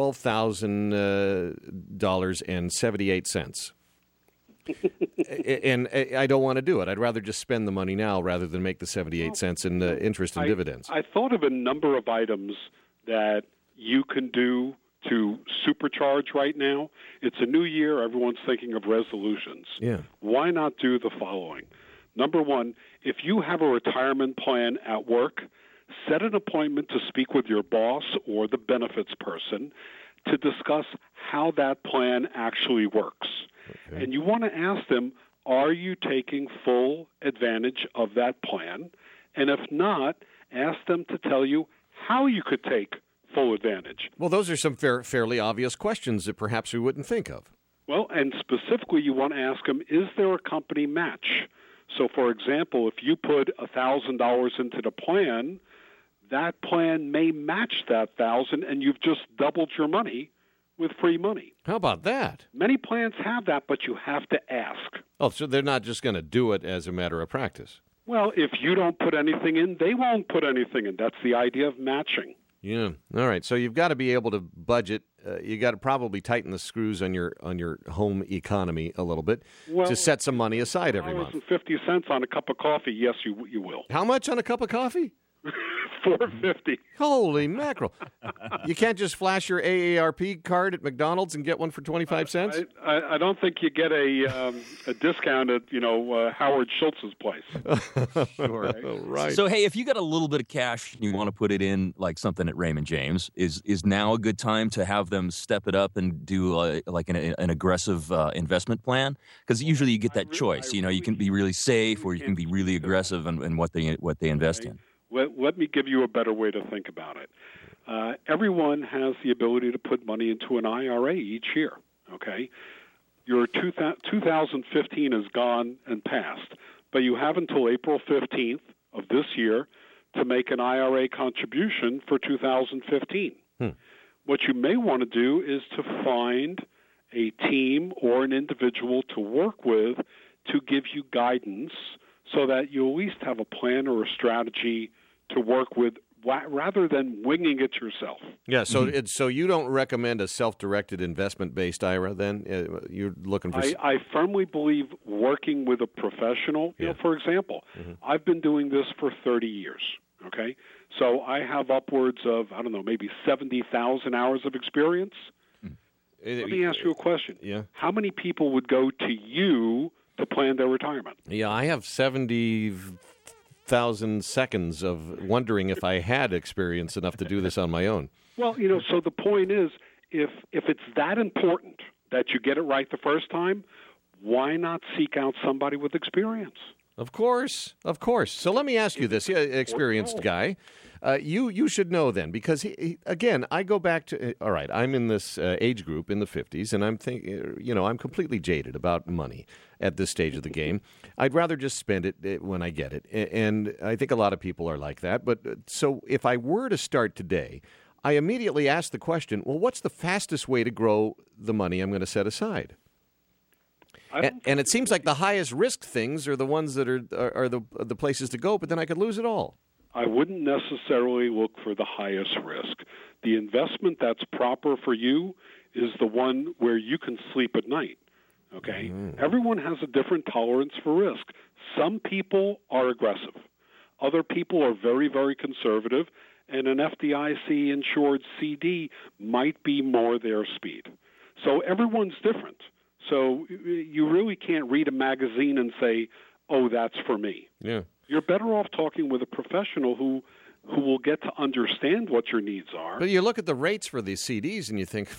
A: $12,000.78. And I don't want to do it. I'd rather just spend the money now rather than make the 78 cents in interest and dividends.
E: I thought of a number of items that you can do to supercharge right now. It's a new year. Everyone's thinking of resolutions.
A: Yeah.
E: Why not do the following? Number one, if you have a retirement plan at work, set an appointment to speak with your boss or the benefits person to discuss how that plan actually works. Okay. And you want to ask them, are you taking full advantage of that plan? And if not, ask them to tell you how you could take full advantage.
A: Well, those are some fairly obvious questions that perhaps we wouldn't think of.
E: Well, and specifically you want to ask them, is there a company match? So, for example, if you put $1,000 into the plan, that plan may match that $1,000 and you've just doubled your money with free money.
A: How about that?
E: Many plans have that, but you have to ask.
A: Oh, so they're not just going to do it as a matter of practice.
E: Well, if you don't put anything in, they won't put anything in. That's the idea of matching.
A: Yeah. All right. So you've got to be able to budget. You got to probably tighten the screws on your home economy a little bit to set some money aside every month.
E: $4.50 on a cup of coffee. Yes, you will.
A: How much on a cup of coffee?
E: $4.50.
A: Holy mackerel! You can't just flash your AARP card at McDonald's and get one for 25 cents.
E: I don't think you get a discount at Howard Schultz's place.
B: Sure.
A: Right.
B: So hey, if you got a little bit of cash and you want to put it in like something at Raymond James, is now a good time to have them step it up and do an aggressive investment plan? Because usually you get that choice. You can be really safe or you can be really aggressive in what they invest in.
E: Let me give you a better way to think about it. Everyone has the ability to put money into an IRA each year, okay? Your 2015 is gone and past, but you have until April 15th of this year to make an IRA contribution for 2015. What you may want to do is to find a team or an individual to work with to give you guidance so that you at least have a plan or a strategy to work with rather than winging it yourself.
A: Yeah, so so you don't recommend a self-directed investment-based IRA then? You're looking for...
E: I firmly believe working with a professional.
A: Yeah.
E: For example, I've been doing this for 30 years, okay? So I have upwards of, maybe 70,000 hours of experience. Let me ask you a question.
A: Yeah.
E: How many people would go to you to plan their retirement?
A: Yeah, I have 70,000 100,000 seconds of wondering if I had experience enough to do this on my own.
E: Well, so the point is, if it's that important that you get it right the first time, why not seek out somebody with experience?
A: Of course. So let me ask you this, experienced guy. You should know then, because, again, I go back to, all right, I'm in this age group in the 50s, and I'm thinking, I'm completely jaded about money at this stage of the game. I'd rather just spend it when I get it, and I think a lot of people are like that. But so if I were to start today, I immediately ask the question, well, what's the fastest way to grow the money I'm going to set aside? And it seems like the highest risk things are the ones that are the places to go, but then I could lose it all.
E: I wouldn't necessarily look for the highest risk. The investment that's proper for you is the one where you can sleep at night. Okay? Everyone has a different tolerance for risk. Some people are aggressive. Other people are very, very conservative, and an FDIC-insured CD might be more their speed. So everyone's different. So you really can't read a magazine and say, oh, that's for me.
A: Yeah.
E: You're better off talking with a professional who will get to understand what your needs are.
A: But you look at the rates for these CDs and you think,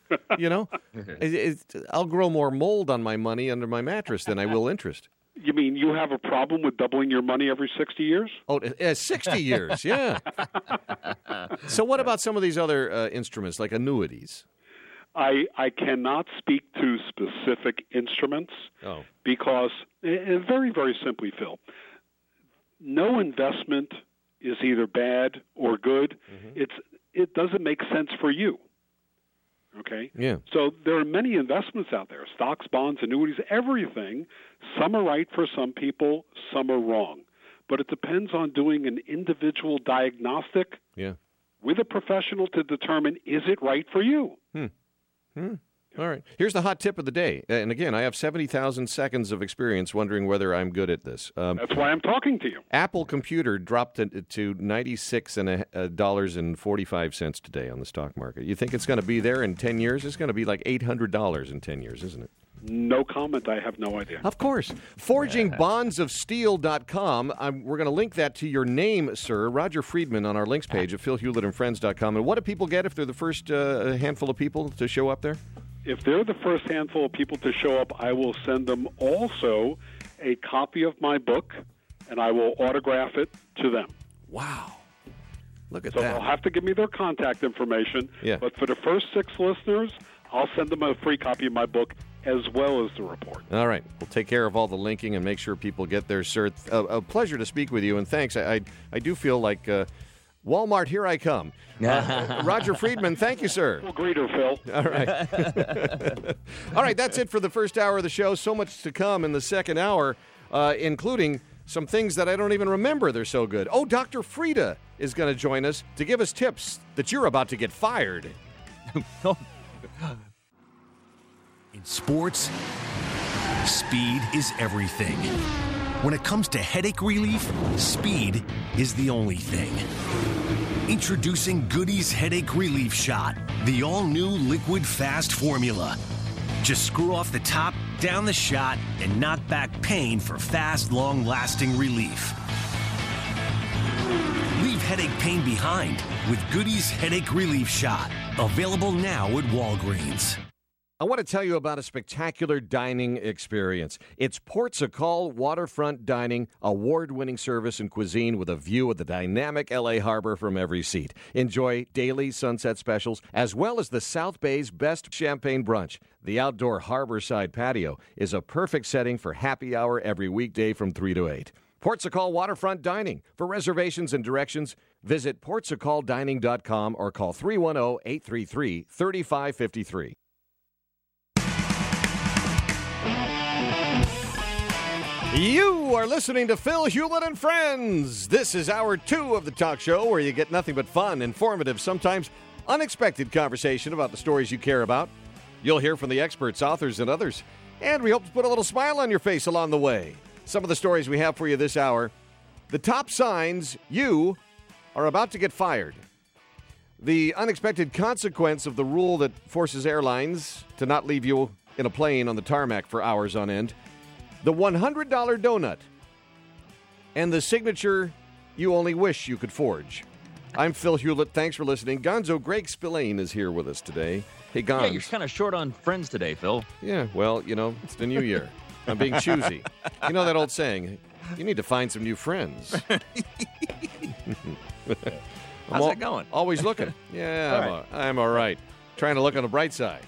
A: I'll grow more mold on my money under my mattress than I will interest.
E: You mean you have a problem with doubling your money every 60 years?
A: Oh, 60 years, yeah. So what about some of these other instruments, like annuities?
E: I cannot speak to specific instruments because, very, very simply, Phil, no investment is either bad or good. It doesn't make sense for you. Okay?
A: Yeah.
E: So there are many investments out there, stocks, bonds, annuities, everything. Some are right for some people, some are wrong. But it depends on doing an individual diagnostic with a professional to determine, is it right for you?
A: All right. Here's the hot tip of the day. And again, I have 70,000 seconds of experience wondering whether I'm good at this.
E: That's why I'm talking to you.
A: Apple Computer dropped to $96.45 today on the stock market. You think it's going to be there in 10 years? It's going to be like $800 in 10 years, isn't it?
E: No comment. I have no idea.
A: Of course. ForgingBondsOfSteel.com. We're going to link that to your name, sir. Roger Friedman on our links page at PhilHewlettandFriends.com. And what do people get if they're the first handful of people to show up there?
E: If they're the first handful of people to show up, I will send them also a copy of my book, and I will autograph it to them.
A: Wow. Look at
E: so
A: that.
E: They'll have to give me their contact information.
A: Yeah.
E: But for the first 6 listeners, I'll send them a free copy of my book as well as the report.
A: All right. We'll take care of all the linking and make sure people get their cert. A pleasure to speak with you, and thanks. I do feel like Walmart, here I come. Roger Friedman, thank you, sir.
E: Well, greeter, Phil.
A: All right. All right, that's it for the first hour of the show. So much to come in the second hour, including some things that I don't even remember. They're so good. Oh, Dr. Frieda is going to join us to give us tips that you're about to get fired.
C: In sports, speed is everything. When it comes to headache relief, speed is the only thing. Introducing Goody's Headache Relief Shot, the all-new liquid fast formula. Just screw off the top, down the shot, and knock back pain for fast, long-lasting relief. Leave headache pain behind with Goody's Headache Relief Shot. Available now at Walgreens.
A: I want to tell you about a spectacular dining experience. It's Portugal Waterfront Dining, award-winning service and cuisine with a view of the dynamic L.A. harbor from every seat. Enjoy daily sunset specials, as well as the South Bay's best champagne brunch. The outdoor harborside patio is a perfect setting for happy hour every weekday from 3 to 8. Portugal Waterfront Dining. For reservations and directions, visit portugaldining.com or call 310-833-3553. You are listening to Phil Hewlett and Friends. This is hour 2 of the talk show where you get nothing but fun, informative, sometimes unexpected conversation about the stories you care about. You'll hear from the experts, authors, and others. And we hope to put a little smile on your face along the way. Some of the stories we have for you this hour. The top signs you are about to get fired. The unexpected consequence of the rule that forces airlines to not leave you in a plane on the tarmac for hours on end. The $100 donut. and the signature you only wish you could forge. I'm Phil Hewlett. Thanks for listening. Gonzo Greg Spillane is here with us today. Hey, Gonz.
B: Yeah, you're kind of short on friends today, Phil.
A: Yeah, well, it's the new year. I'm being choosy. You know that old saying, you need to find some new friends.
B: How's that going?
A: Always looking. Yeah, I'm all right. Trying to look on the bright side.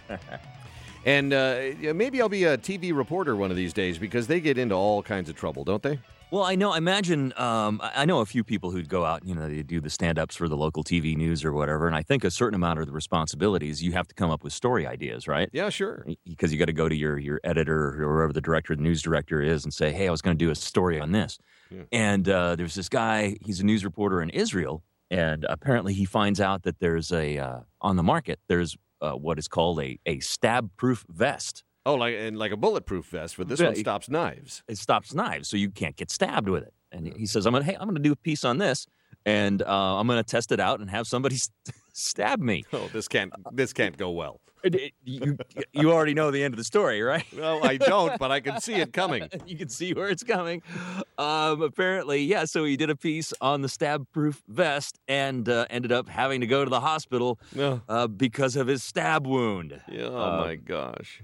A: And maybe I'll be a TV reporter one of these days because they get into all kinds of trouble, don't they?
B: Well, I know. Imagine, I know a few people who'd go out, they do the stand-ups for the local TV news or whatever, and I think a certain amount of the responsibilities, you have to come up with story ideas, right?
A: Yeah, sure.
B: Because you got to go to your editor or whoever the news director is and say, hey, I was going to do a story on this. Yeah. And there's this guy, he's a news reporter in Israel, and apparently he finds out that there's on the market, there's what is called a stab-proof vest.
A: Oh, like a bulletproof vest, but this one stops knives.
B: It stops knives, so you can't get stabbed with it. And he says, I'm gonna do a piece on this, and I'm gonna test it out and have somebody stab me.
A: Oh, this can't go well.
B: You already know the end of the story, right?
A: Well, I don't, but I can see it coming.
B: You can see where it's coming. Apparently, yeah, so he did a piece on the stab-proof vest and ended up having to go to the hospital because of his stab wound.
A: Yeah, oh, my gosh.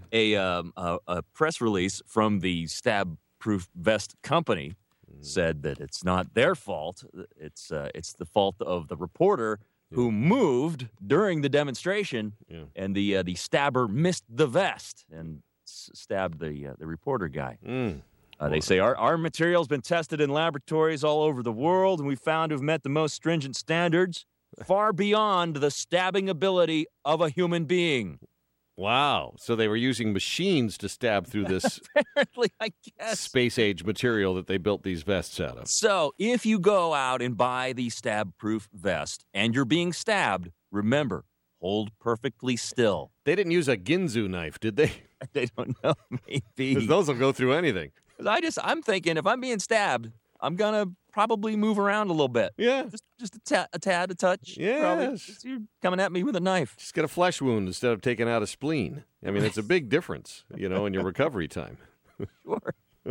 B: A press release from the stab-proof vest company said that it's not their fault. It's the fault of the reporter who moved during the demonstration, and the stabber missed the vest and stabbed the reporter guy. They say, our material's been tested in laboratories all over the world, and we found to have met the most stringent standards, far beyond the stabbing ability of a human being.
A: Wow. So they were using machines to stab through this
B: apparently, I guess,
A: space-age material that they built these vests out of.
B: So if you go out and buy the stab-proof vest and you're being stabbed, remember, hold perfectly still.
A: They didn't use a Ginzu knife, did they?
B: They don't know, maybe.
A: Because those will go through anything.
B: I'm thinking if I'm being stabbed, I'm going to probably move around a little bit.
A: Yeah.
B: Just a tad, a touch.
A: Yes.
B: Probably. You're coming at me with a knife.
A: Just get a flesh wound instead of taking out a spleen. I mean, it's a big difference, in your recovery time.
B: Sure.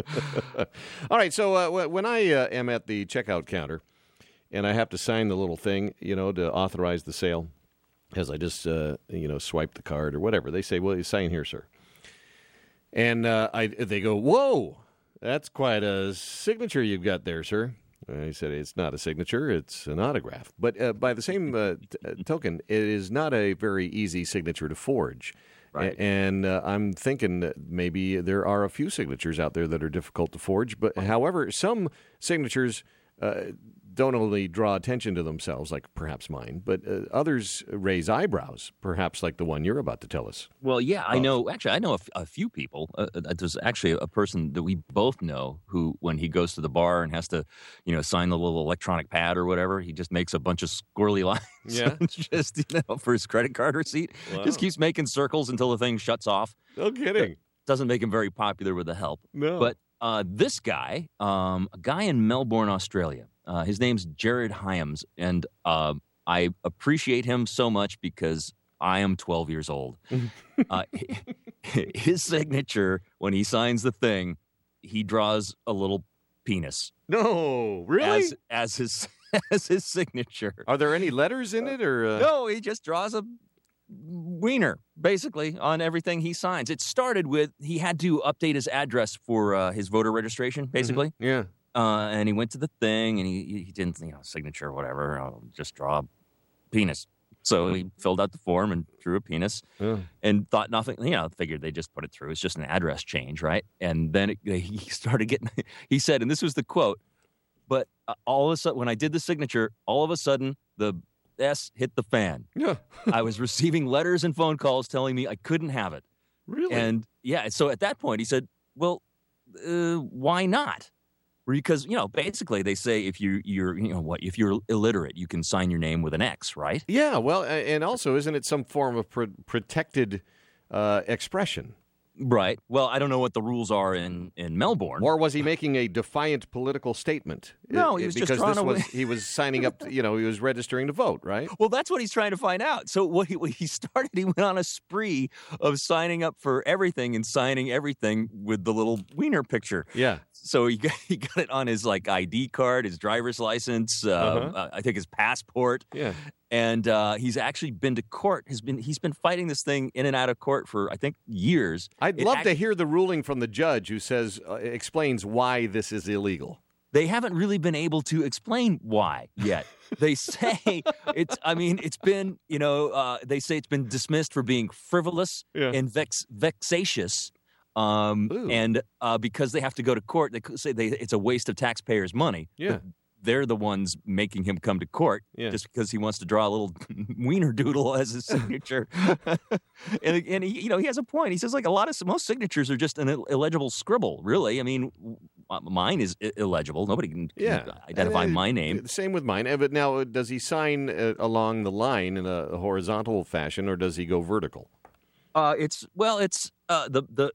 A: All right, so when I am at the checkout counter and I have to sign the little thing, to authorize the sale, as I just, swipe the card or whatever, they say, well, you sign here, sir. And they go, whoa, that's quite a signature you've got there, sir. I said, it's not a signature, it's an autograph. But by the same token, it is not a very easy signature to forge.
B: Right.
A: And I'm thinking that maybe there are a few signatures out there that are difficult to forge. But however, some signatures don't only draw attention to themselves, like perhaps mine, but others raise eyebrows, perhaps like the one you're about to tell us.
B: Well, yeah, I know. Actually, I know a few people. There's actually a person that we both know who, when he goes to the bar and has to, sign the little electronic pad or whatever, he just makes a bunch of squirrely lines.
A: Yeah.
B: Just, for his credit card receipt.
A: Wow.
B: Just keeps making circles until the thing shuts off.
A: No kidding.
B: Doesn't make him very popular with the help.
A: No.
B: But this guy, a guy in Melbourne, Australia, his name's Jared Hyams, and I appreciate him so much because I am 12 years old. His signature, when he signs the thing, he draws a little penis.
A: No, really?
B: As his signature.
A: Are there any letters in it, or
B: No, he just draws a wiener, basically, on everything he signs. It started with he had to update his address for his voter registration, basically.
A: Mm-hmm. Yeah.
B: And he went to the thing, and he didn't, signature or whatever. I'll just draw a penis. So he filled out the form and drew a penis and thought nothing, figured they just put it through. It's just an address change, right? And then he started getting, he said, and this was the quote, but all of a sudden, when I did the signature, all of a sudden, the S hit the fan.
A: Yeah.
B: I was receiving letters and phone calls telling me I couldn't have it.
A: Really?
B: And so at that point, he said, well, why not? Because, basically they say if you're illiterate, you can sign your name with an X, right?
A: Yeah, well, and also, isn't it some form of protected expression?
B: Right. Well, I don't know what the rules are in Melbourne.
A: Or was he making a defiant political statement?
B: No, he was just trying to...
A: he was signing up, he was registering to vote, right?
B: Well, that's what he's trying to find out. So what he started, he went on a spree of signing up for everything and signing everything with the little wiener picture.
A: Yeah.
B: So he got it on his like ID card, his driver's license, I think his passport.
A: Yeah.
B: And he's actually been to court. He's been fighting this thing in and out of court for I think years.
A: I'd love to hear the ruling from the judge who says explains why this is illegal.
B: They haven't really been able to explain why yet. They say it's been, they say it's been dismissed for being frivolous and vexatious. And because they have to go to court, they say it's a waste of taxpayers' money.
A: Yeah.
B: They're the ones making him come to court just because he wants to draw a little wiener doodle as his signature. and he has a point. He says like most signatures are just an illegible scribble, really. I mean, mine is illegible. Nobody can identify my name.
A: Same with mine. But now, does he sign along the line in a horizontal fashion, or does he go vertical?
B: It's the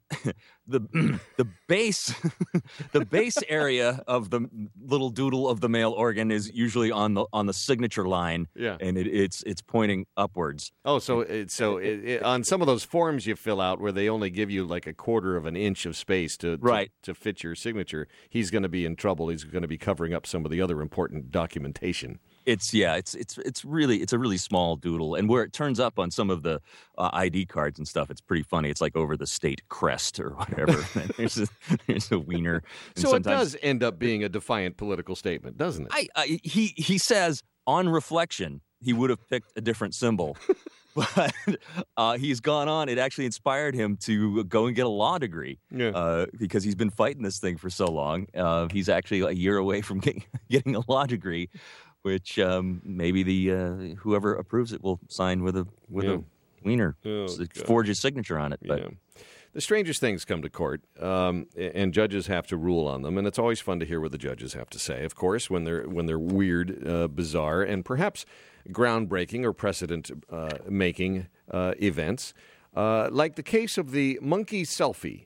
B: base the base area of the little doodle of the male organ is usually on the signature line, and it's pointing upwards.
A: Oh, so on some of those forms you fill out where they only give you like a quarter of an inch of space to fit your signature, he's going to be in trouble. He's going to be covering up some of the other important documentation.
B: It's a really small doodle, and where it turns up on some of the ID cards and stuff, it's pretty funny. It's like over the state crest or whatever. there's a wiener.
A: So it does end up being a defiant political statement, doesn't it?
B: He says on reflection he would have picked a different symbol, but he's gone on. It actually inspired him to go and get a law degree because he's been fighting this thing for so long. He's actually a year away from getting a law degree, which maybe the whoever approves it will sign with a wiener, forge his signature on it. But
A: the strangest things come to court, and judges have to rule on them, and it's always fun to hear what the judges have to say. Of course, when they're weird, bizarre, and perhaps groundbreaking or precedent making events, like the case of the monkey selfie.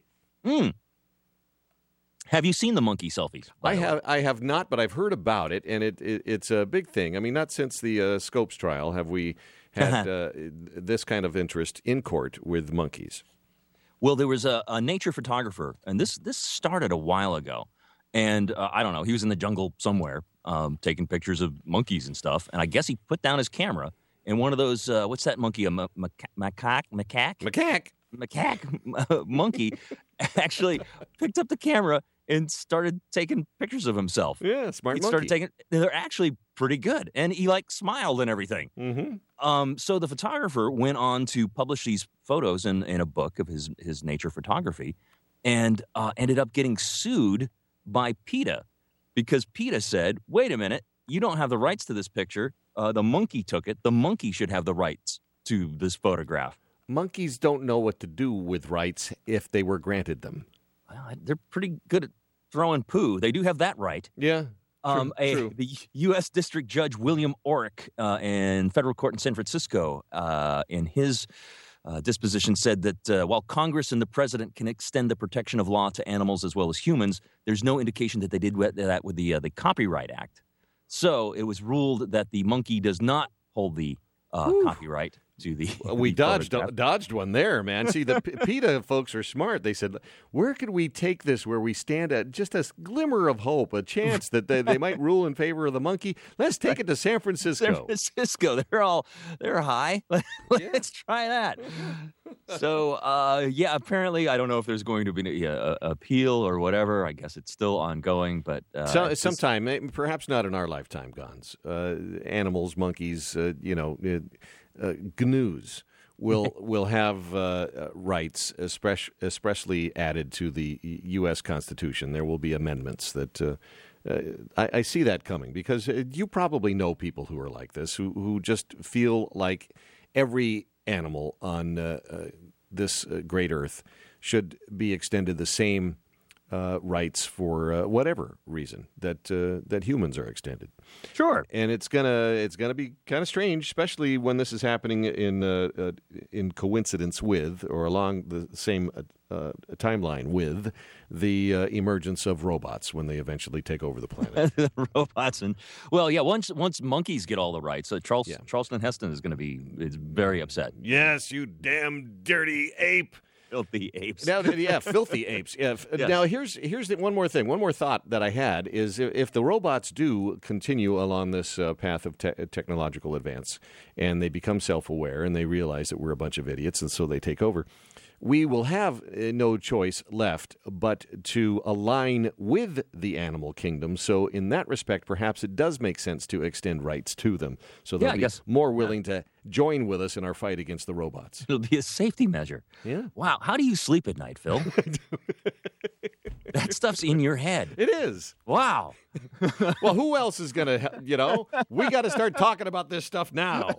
B: Have you seen the monkey selfies?
A: I have not, but I've heard about it, and it's a big thing. I mean, not since the Scopes trial have we had this kind of interest in court with monkeys.
B: Well, there was a nature photographer, and this started a while ago, and I don't know, he was in the jungle somewhere taking pictures of monkeys and stuff, and I guess he put down his camera, and one of those, what's that monkey, a macaque monkey actually picked up the camera and started taking pictures of himself.
A: Yeah, smart monkey.
B: They're actually pretty good. And he smiled and everything. Mm-hmm. So the photographer went on to publish these photos in a book of his nature photography and ended up getting sued by PETA because PETA said, wait a minute, you don't have the rights to this picture. The monkey took it. The monkey should have the rights to this photograph.
A: Monkeys don't know what to do with rights if they were granted them.
B: Well, they're pretty good at throwing poo. They do have that right.
A: Yeah, true.
B: The U.S. District Judge William Orrick in federal court in San Francisco, in his disposition, said that while Congress and the president can extend the protection of law to animals as well as humans, there's no indication that they did that with the Copyright Act. So it was ruled that the monkey does not hold the copyright to the.
A: We dodged one there, man. See, the PETA folks are smart. They said, where could we take this where we stand at just a glimmer of hope, a chance that they might rule in favor of the monkey? Let's take it to San Francisco.
B: San Francisco, they're high. Let's try that. So, apparently, I don't know if there's going to be an appeal or whatever. I guess it's still ongoing, but
A: sometime, perhaps not in our lifetime, Gons. Animals, monkeys, GNUs will have rights expressly added to the U.S. Constitution. There will be amendments that I see that coming because you probably know people who are like this, who just feel like every animal on this great earth should be extended the same rights for whatever reason that humans are extended.
B: Sure,
A: and it's gonna be kind of strange, especially when this is happening in coincidence with or along the same timeline with the emergence of robots when they eventually take over the planet.
B: Robots once monkeys get all the rights, Charleston Heston is very upset.
A: Yes, you damn dirty ape.
B: Filthy apes.
A: Now, yeah, filthy apes. Yeah.
B: Yes.
A: Now, here's one more thing. One more thought that I had is if the robots do continue along this path of technological advance and they become self-aware and they realize that we're a bunch of idiots and so they take over, we will have no choice left but to align with the animal kingdom. So in that respect, perhaps it does make sense to extend rights to them so they'll be more willing to join with us in our fight against the robots.
B: It'll be a safety measure.
A: Yeah.
B: Wow. How do you sleep at night, Phil? That stuff's in your head.
A: It is.
B: Wow.
A: Well, who else is going to, we got to start talking about this stuff now.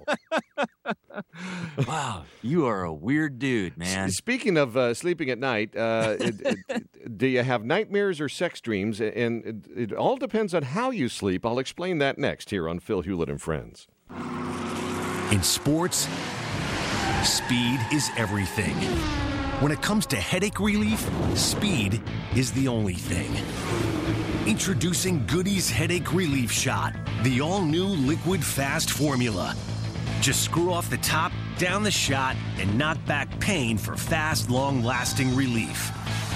B: Wow. You are a weird dude, man.
A: Speaking of sleeping at night, do you have nightmares or sex dreams? And it all depends on how you sleep. I'll explain that next here on Phil Hewlett and Friends.
C: In sports, speed is everything. When it comes to headache relief, speed is the only thing. Introducing Goody's Headache Relief Shot, the all-new liquid fast formula. Just screw off the top, down the shot, and knock back pain for fast, long-lasting relief.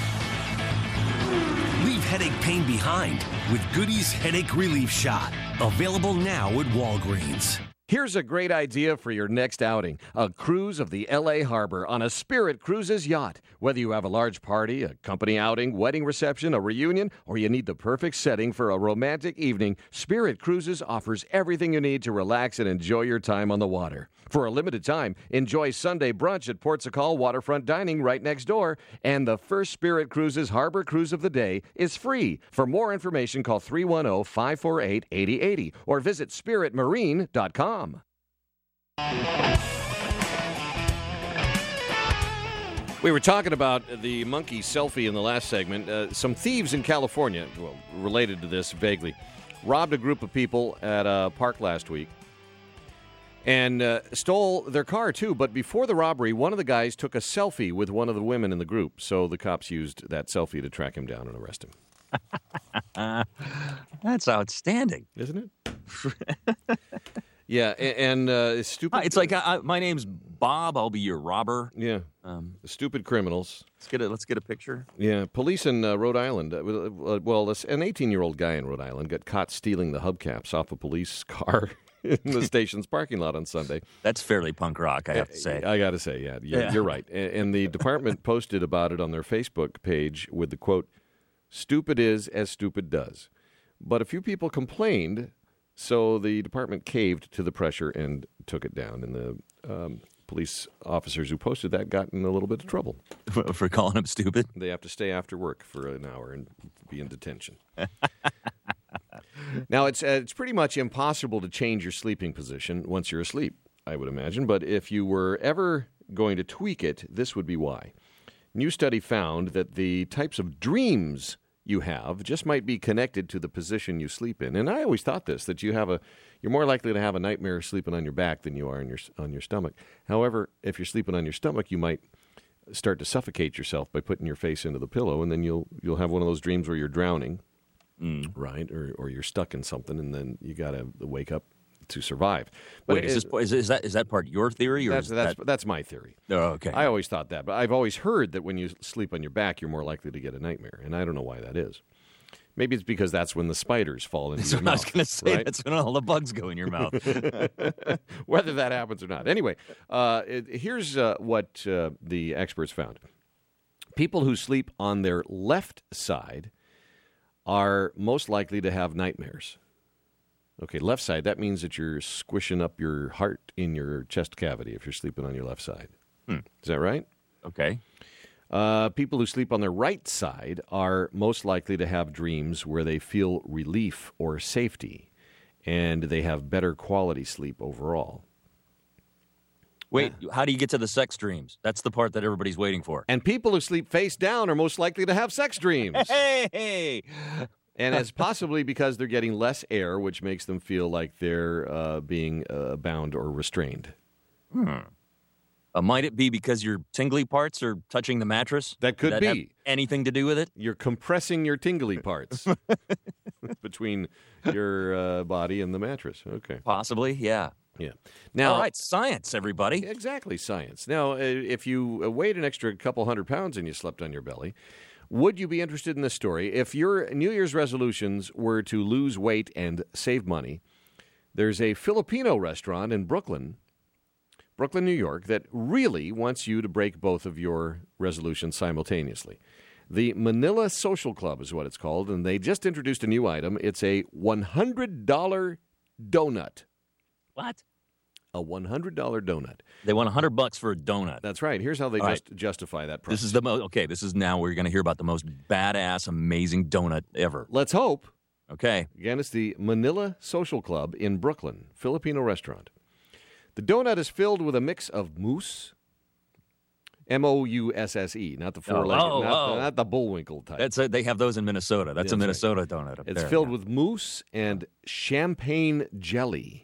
C: Leave headache pain behind with Goody's Headache Relief Shot. Available now at Walgreens.
A: Here's a great idea for your next outing. A cruise of the L.A. Harbor on a Spirit Cruises yacht. Whether you have a large party, a company outing, wedding reception, a reunion, or you need the perfect setting for a romantic evening, Spirit Cruises offers everything you need to relax and enjoy your time on the water. For a limited time, enjoy Sunday brunch at Port Sacal Waterfront Dining right next door, and the first Spirit Cruises Harbor Cruise of the day is free. For more information, call 310-548-8080 or visit spiritmarine.com. We were talking about the monkey selfie in the last segment. Some thieves in California, well, related to this vaguely, robbed a group of people at a park last week and stole their car, too. But before the robbery, one of the guys took a selfie with one of the women in the group. So the cops used that selfie to track him down and arrest him.
B: That's outstanding.
A: Isn't it? Yeah, and stupid...
B: It's like, my name's Bob. I'll be your robber.
A: Yeah, stupid criminals.
B: Let's get a picture.
A: Yeah, police in Rhode Island, an 18-year-old guy in Rhode Island got caught stealing the hubcaps off a police car in the station's parking lot on Sunday.
B: That's fairly punk rock, I have to say.
A: I got to say, yeah, you're right. And the department posted about it on their Facebook page with the quote, "Stupid is as stupid does." But a few people complained, so the department caved to the pressure and took it down. And the police officers who posted that got in a little bit of trouble.
B: For calling him stupid?
A: They have to stay after work for an hour and be in detention. Now, it's pretty much impossible to change your sleeping position once you're asleep, I would imagine. But if you were ever going to tweak it, this would be why. New study found that the types of dreams you have just might be connected to the position you sleep in. And I always thought this, that you're more likely to have a nightmare sleeping on your back than you are on your stomach. However, if you're sleeping on your stomach, you might start to suffocate yourself by putting your face into the pillow, and then you'll have one of those dreams where you're drowning, right? Or you're stuck in something, and then you got to wake up to survive. But
B: wait, is that part your theory? Or
A: that's my theory.
B: Oh, okay.
A: I always thought that, but I've always heard that when you sleep on your back, you're more likely to get a nightmare, and I don't know why that is. Maybe it's because that's when the spiders fall into your mouth.
B: I was going to say,
A: right?
B: That's when all the bugs go in your mouth.
A: Whether that happens or not. Anyway, here's what the experts found. People who sleep on their left side are most likely to have nightmares. Okay, left side, that means that you're squishing up your heart in your chest cavity if you're sleeping on your left side. Is that right?
B: Okay.
A: People who sleep on their right side are most likely to have dreams where they feel relief or safety, and they have better quality sleep overall.
B: Wait, how do you get to the sex dreams? That's the part that everybody's waiting for.
A: And people who sleep face down are most likely to have sex dreams.
B: Hey!
A: And it's possibly because they're getting less air, which makes them feel like they're being bound or restrained.
B: Might it be because your tingly parts are touching the mattress?
A: That could
B: Does that
A: be.
B: have anything to do with it?
A: You're compressing your tingly parts between your body and the mattress. Okay.
B: Possibly, yeah.
A: Yeah. Now,
B: All right, science, everybody.
A: exactly, science. Now, if you weighed an extra couple 100 pounds and you slept on your belly, would you be interested in this story? If your New Year's resolutions were to lose weight and save money, there's a Filipino restaurant in Brooklyn, New York, that really wants you to break both of your resolutions simultaneously. The Manila Social Club is what it's called, and they just introduced a new item. It's a $100 donut.
B: What?
A: A $100 donut.
B: They want $100 for a donut.
A: That's right. Here's how they
B: All
A: justify that price.
B: This is the most. Okay, this is now we're going to hear about the most badass, amazing donut ever.
A: Let's hope.
B: Okay.
A: Again, it's the Manila Social Club in Brooklyn, Filipino restaurant. The donut is filled with a mix of mousse, M-O-U-S-S-E, not the four-legged, not the Bullwinkle type.
B: They have those in Minnesota. That's a Minnesota donut up
A: It's
B: there.
A: filled with mousse and champagne jelly.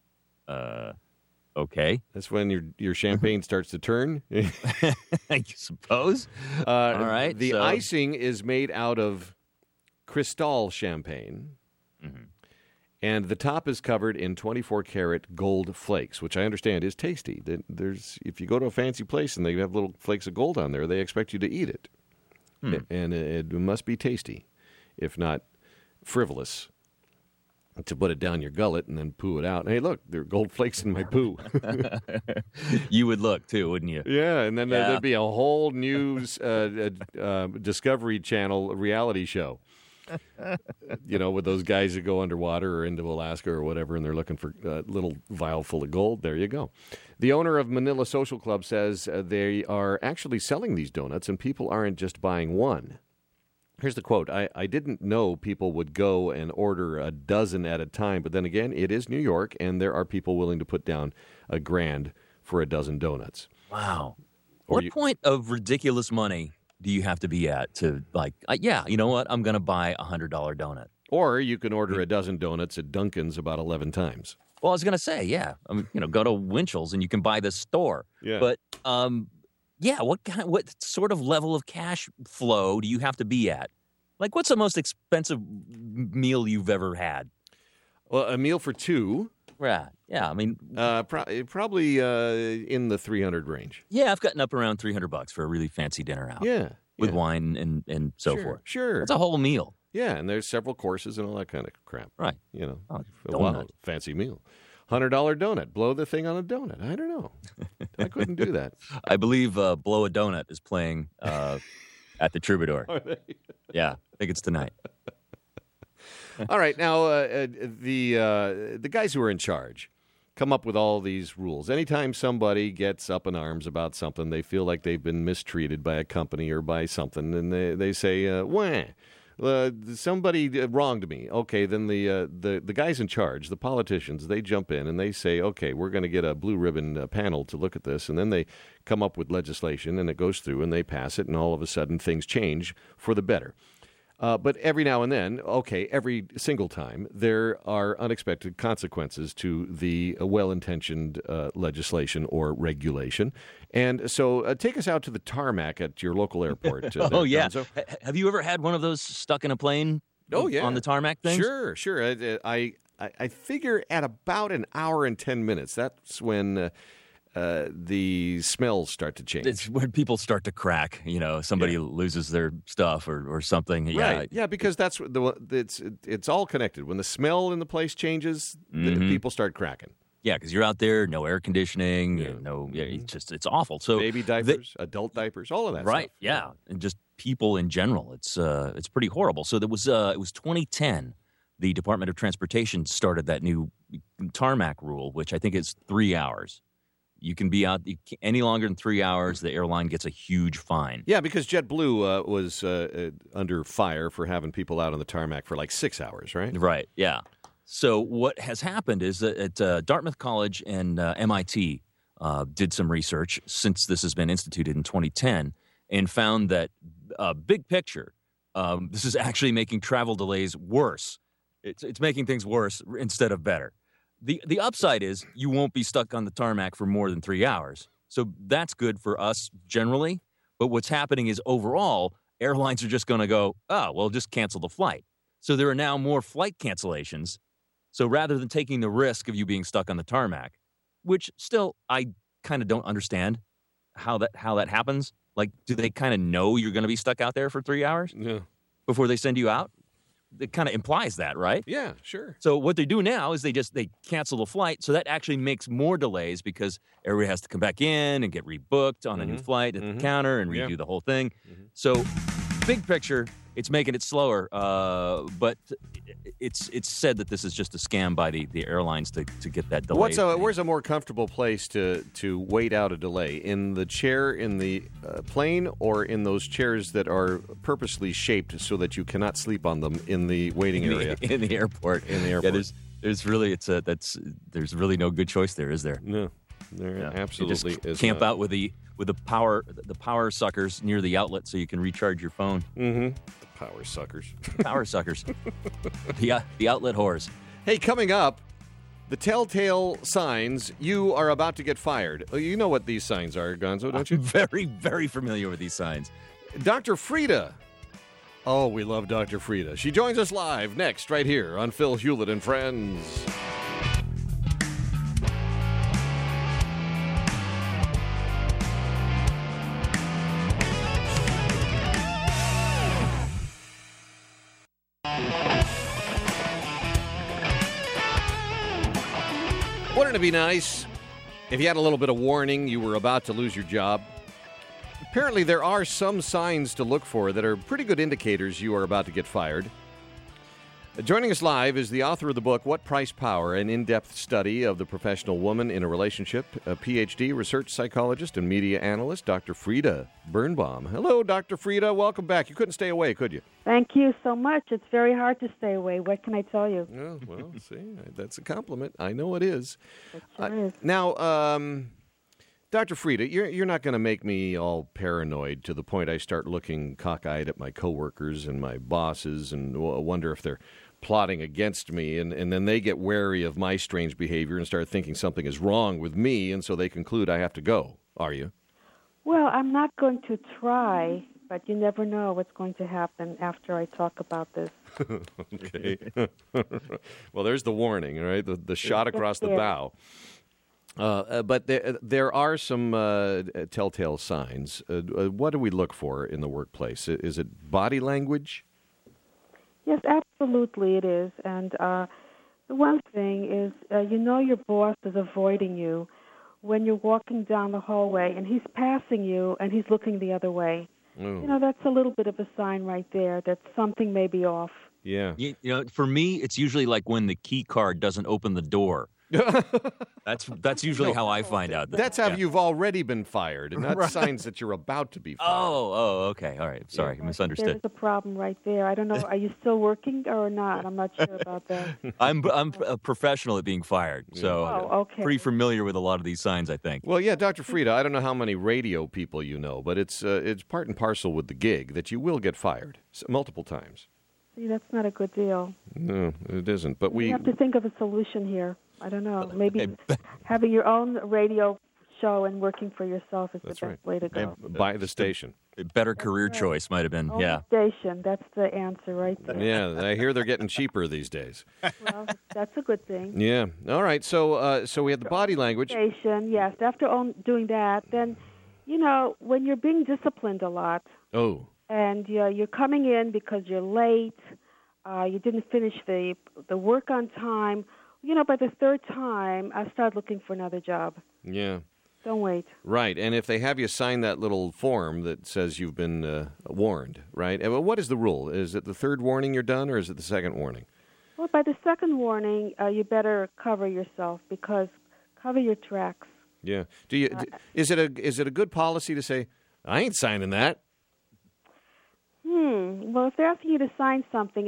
B: Okay.
A: That's when your champagne starts to turn.
B: I suppose. All right.
A: The icing is made out of Cristal champagne. Mm-hmm. And the top is covered in 24-karat gold flakes, which I understand is tasty. If you go to a fancy place and they have little flakes of gold on there, they expect you to eat it. And it must be tasty, if not frivolous, to put it down your gullet and then poo it out. Hey, look, there are gold flakes in my poo.
B: You would look, too, wouldn't you?
A: Yeah, and then there'd be a whole new Discovery Channel reality show. With those guys that go underwater or into Alaska or whatever, and they're looking for a little vial full of gold. There you go. The owner of Manila Social Club says they are actually selling these donuts, and people aren't just buying one. Here's the quote. I didn't know people would go and order a dozen at a time, but then again, it is New York, and there are people willing to put down $1,000 for a dozen donuts.
B: Wow. What point of ridiculous money do you have to be at to you know what? I'm going to buy a $100 donut.
A: Or you can order a dozen donuts at Dunkin's about 11 times.
B: Well, I was going to say, yeah. Go to Winchell's and you can buy this store.
A: Yeah.
B: But, what sort of level of cash flow do you have to be at? Like, what's the most expensive meal you've ever had?
A: Well, a meal for two.
B: Right. Yeah. I mean,
A: probably in the 300 range.
B: Yeah, I've gotten up around $300 for a really fancy dinner out.
A: Yeah.
B: With wine and so forth.
A: Sure.
B: It's a whole meal.
A: Yeah, and there's several courses and all that kind of crap.
B: Right.
A: Wow, fancy meal. $100 donut. Blow the thing on a donut. I don't know. I couldn't do that.
B: I believe Blow a Donut is playing at the Troubadour.
A: Are they?
B: Yeah, I think it's tonight.
A: All right, now the guys who are in charge come up with all these rules. Anytime somebody gets up in arms about something, they feel like they've been mistreated by a company or by something, and they say, wah. Somebody wronged me. Okay, then the guys in charge, the politicians, they jump in and they say, okay, we're going to get a blue ribbon panel to look at this, and then they come up with legislation, and it goes through, and they pass it, and all of a sudden things change for the better. But every now and then, every single time, there are unexpected consequences to the well-intentioned legislation or regulation. And so take us out to the tarmac at your local airport.
B: Yeah. Have you ever had one of those stuck in a plane on the tarmac things?
A: Sure. I figure at about an hour and 10 minutes, that's when the smells start to change.
B: It's when people start to crack. Somebody loses their stuff or something.
A: Right. Yeah, because that's it's all connected. When the smell in the place changes, people start cracking.
B: Yeah, because you're out there, no air conditioning, it's awful. So
A: baby diapers, adult diapers, all of that.
B: Right.
A: Stuff.
B: Yeah, and just people in general. It's pretty horrible. So it was 2010. The Department of Transportation started that new tarmac rule, which I think is 3 hours. You can be out any longer than 3 hours, the airline gets a huge fine.
A: Yeah, because JetBlue was under fire for having people out on the tarmac for like 6 hours, right?
B: Right, yeah. So what has happened is that at Dartmouth College and MIT did some research since this has been instituted in 2010 and found that big picture, this is actually making travel delays worse. It's making things worse instead of better. The upside is you won't be stuck on the tarmac for more than 3 hours. So that's good for us generally. But what's happening is overall, airlines are just going to go, oh, well, just cancel the flight. So there are now more flight cancellations. So rather than taking the risk of you being stuck on the tarmac, which still I kind of don't understand how that happens. Like, do they kind of know you're going to be stuck out there for 3 hours before they send you out? It kind of implies that, right?
A: Yeah, sure.
B: So what they do now is they cancel the flight. So that actually makes more delays because everybody has to come back in and get rebooked on a new flight at the counter and redo the whole thing. So big picture, it's making it slower. But it's said that this is just a scam by the airlines to get that delay.
A: Where's a more comfortable place to wait out a delay? In the chair in the plane, or in those chairs that are purposely shaped so that you cannot sleep on them in the waiting area?
B: In the airport.
A: In the airport.
B: Yeah, there's really no good choice there, is there?
A: No. There absolutely
B: you just
A: is.
B: Camp
A: not.
B: out with the power suckers near the outlet so you can recharge your phone.
A: Mm-hmm. The power suckers.
B: Power suckers. The outlet whores.
A: Hey, coming up, the telltale signs you are about to get fired. You know what these signs are, Gonzo, don't you?
B: I'm very, very familiar with these signs.
A: Dr. Frida. Oh, we love Dr. Frida. She joins us live next, right here on Phil Hewlett and Friends. Wouldn't it be nice if you had a little bit of warning you were about to lose your job? Apparently, there are some signs to look for that are pretty good indicators you are about to get fired. Joining us live is the author of the book, What Price Power? An in-depth study of the professional woman in a relationship, a Ph.D. research psychologist and media analyst, Dr. Frida Birnbaum. Hello, Dr. Frida. Welcome back. You couldn't stay away, could you?
F: Thank you so much. It's very hard to stay away. What can I tell you?
A: Oh, well, see, that's a compliment. I know it is.
F: It sure is.
A: Now, Dr. Frida, you're not going to make me all paranoid to the point I start looking cockeyed at my coworkers and my bosses and wonder if they're plotting against me, and then they get wary of my strange behavior and start thinking something is wrong with me, and so they conclude I have to go. Are you?
F: Well, I'm not going to try, but you never know what's going to happen after I talk about this.
A: Okay. Well, there's the warning, all right? The shot across the bow. But there are some telltale signs. What do we look for in the workplace? Is it body language?
F: Yes, absolutely it is. And the one thing is, your boss is avoiding you when you're walking down the hallway and he's passing you and he's looking the other way.
A: Oh.
F: That's a little bit of a sign right there that something may be off.
A: Yeah.
B: For me, it's usually like when the key card doesn't open the door. That's usually how I find out.
A: That's how you've already been fired, and not signs that you're about to be fired.
B: Oh, okay. All right. Sorry, misunderstood.
F: There's a problem right there. I don't know. Are you still working or not? I'm not sure about that.
B: I'm a professional at being fired, so
F: okay.
B: Pretty familiar with a lot of these signs, I think.
A: Well, yeah, Dr. Frida, I don't know how many radio people you know, but it's part and parcel with the gig that you will get fired multiple times.
F: See, that's not a good deal.
A: No, it isn't. But we
F: have to think of a solution here. I don't know. Maybe having your own radio show and working for yourself is the best way to go.
A: Buy the station.
B: A better career choice might have been.
F: Station. That's the answer right there.
A: Yeah, I hear they're getting cheaper these days.
F: Well, that's a good thing.
A: Yeah. All right. So we have the body language.
F: Station. Yes. After doing that, then when you're being disciplined a lot.
A: Oh.
F: And you're coming in because you're late. You didn't finish the work on time. By the third time, I start looking for another job.
A: Yeah.
F: Don't wait.
A: Right. And if they have you sign that little form that says you've been warned, right? What is the rule? Is it the third warning you're done, or is it the second warning?
F: Well, by the second warning, you better cover yourself because cover your tracks.
A: Yeah. Is it a good policy to say, I ain't signing that?
F: Well, if they're asking you to sign something,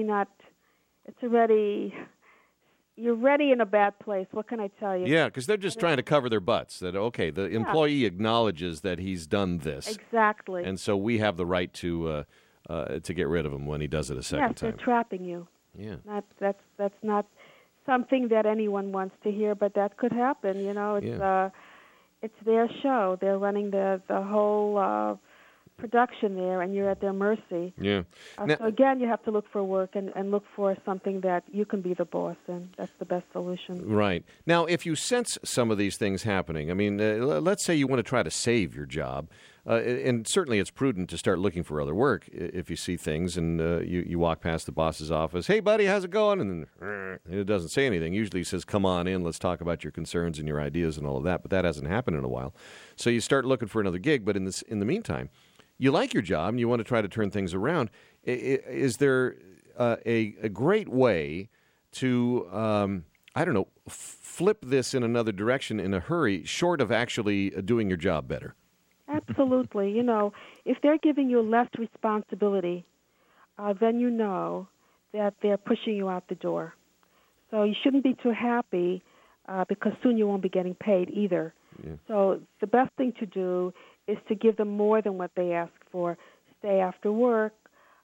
F: you're already in a bad place. What can I tell you?
A: Yeah, because they're just trying to cover their butts. That, okay, the employee acknowledges that he's done this.
F: Exactly.
A: And so we have the right to get rid of him when he does it a second time.
F: Yes, they're trapping you.
A: Yeah.
F: That's not something that anyone wants to hear, but that could happen. It's their show. They're running the whole production there, and you're at their mercy.
A: Yeah. Now,
F: So again, you have to look for work and look for something that you can be the boss in. That's the best solution.
A: right. Now, if you sense some of these things happening, I mean, let's say you want to try to save your job, and certainly it's prudent to start looking for other work if you see things and you walk past the boss's office. Hey, buddy, how's it going? And then it doesn't say anything. Usually he says, come on in, let's talk about your concerns and your ideas and all of that, but that hasn't happened in a while. So you start looking for another gig, but in the meantime, you like your job and you want to try to turn things around. Is there a great way to, I don't know, flip this in another direction in a hurry, short of actually doing your job better?
F: Absolutely. You know, if they're giving you less responsibility, then you know that they're pushing you out the door. So you shouldn't be too happy because soon you won't be getting paid either.
A: Yeah.
F: So the best thing to do is to give them more than what they ask for. Stay after work,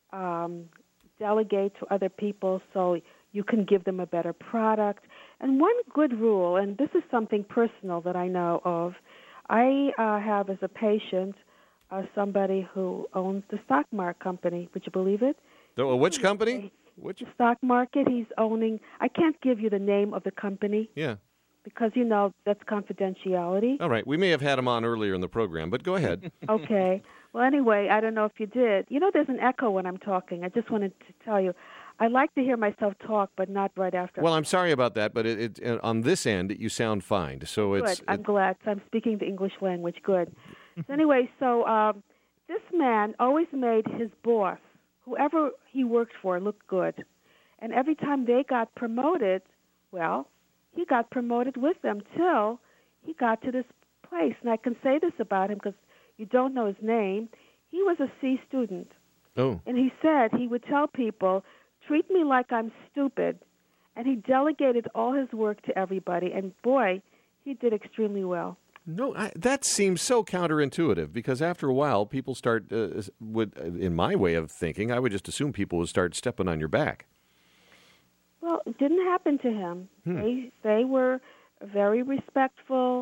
F: delegate to other people so you can give them a better product. And one good rule, and this is something personal that I know of, I have as a patient somebody who owns the stock market company. Would you believe it?
A: Which company? Which?
F: The stock market. He's owning. I can't give you the name of the company.
A: Yeah.
F: Because, you know, that's confidentiality.
A: All right. We may have had him on earlier in the program, but go ahead.
F: Okay. Well, anyway, I don't know if you did. You know, there's an echo when I'm talking. I just wanted to tell you. I like to hear myself talk, but not right after.
A: Well, I'm sorry about that, but on this end, you sound fine. So
F: Good. I'm glad. So I'm speaking the English language. Good. So anyway, this man always made his boss, whoever he worked for, look good. And every time they got promoted, well, he got promoted with them till he got to this place. And I can say this about him because you don't know his name. He was a C student.
A: Oh.
F: And he said he would tell people, treat me like I'm stupid. And he delegated all his work to everybody. And boy, he did extremely well.
A: No, that seems so counterintuitive because after a while, people start, in my way of thinking, I would just assume people would start stepping on your back.
F: Well, it didn't happen to him. They were very respectful.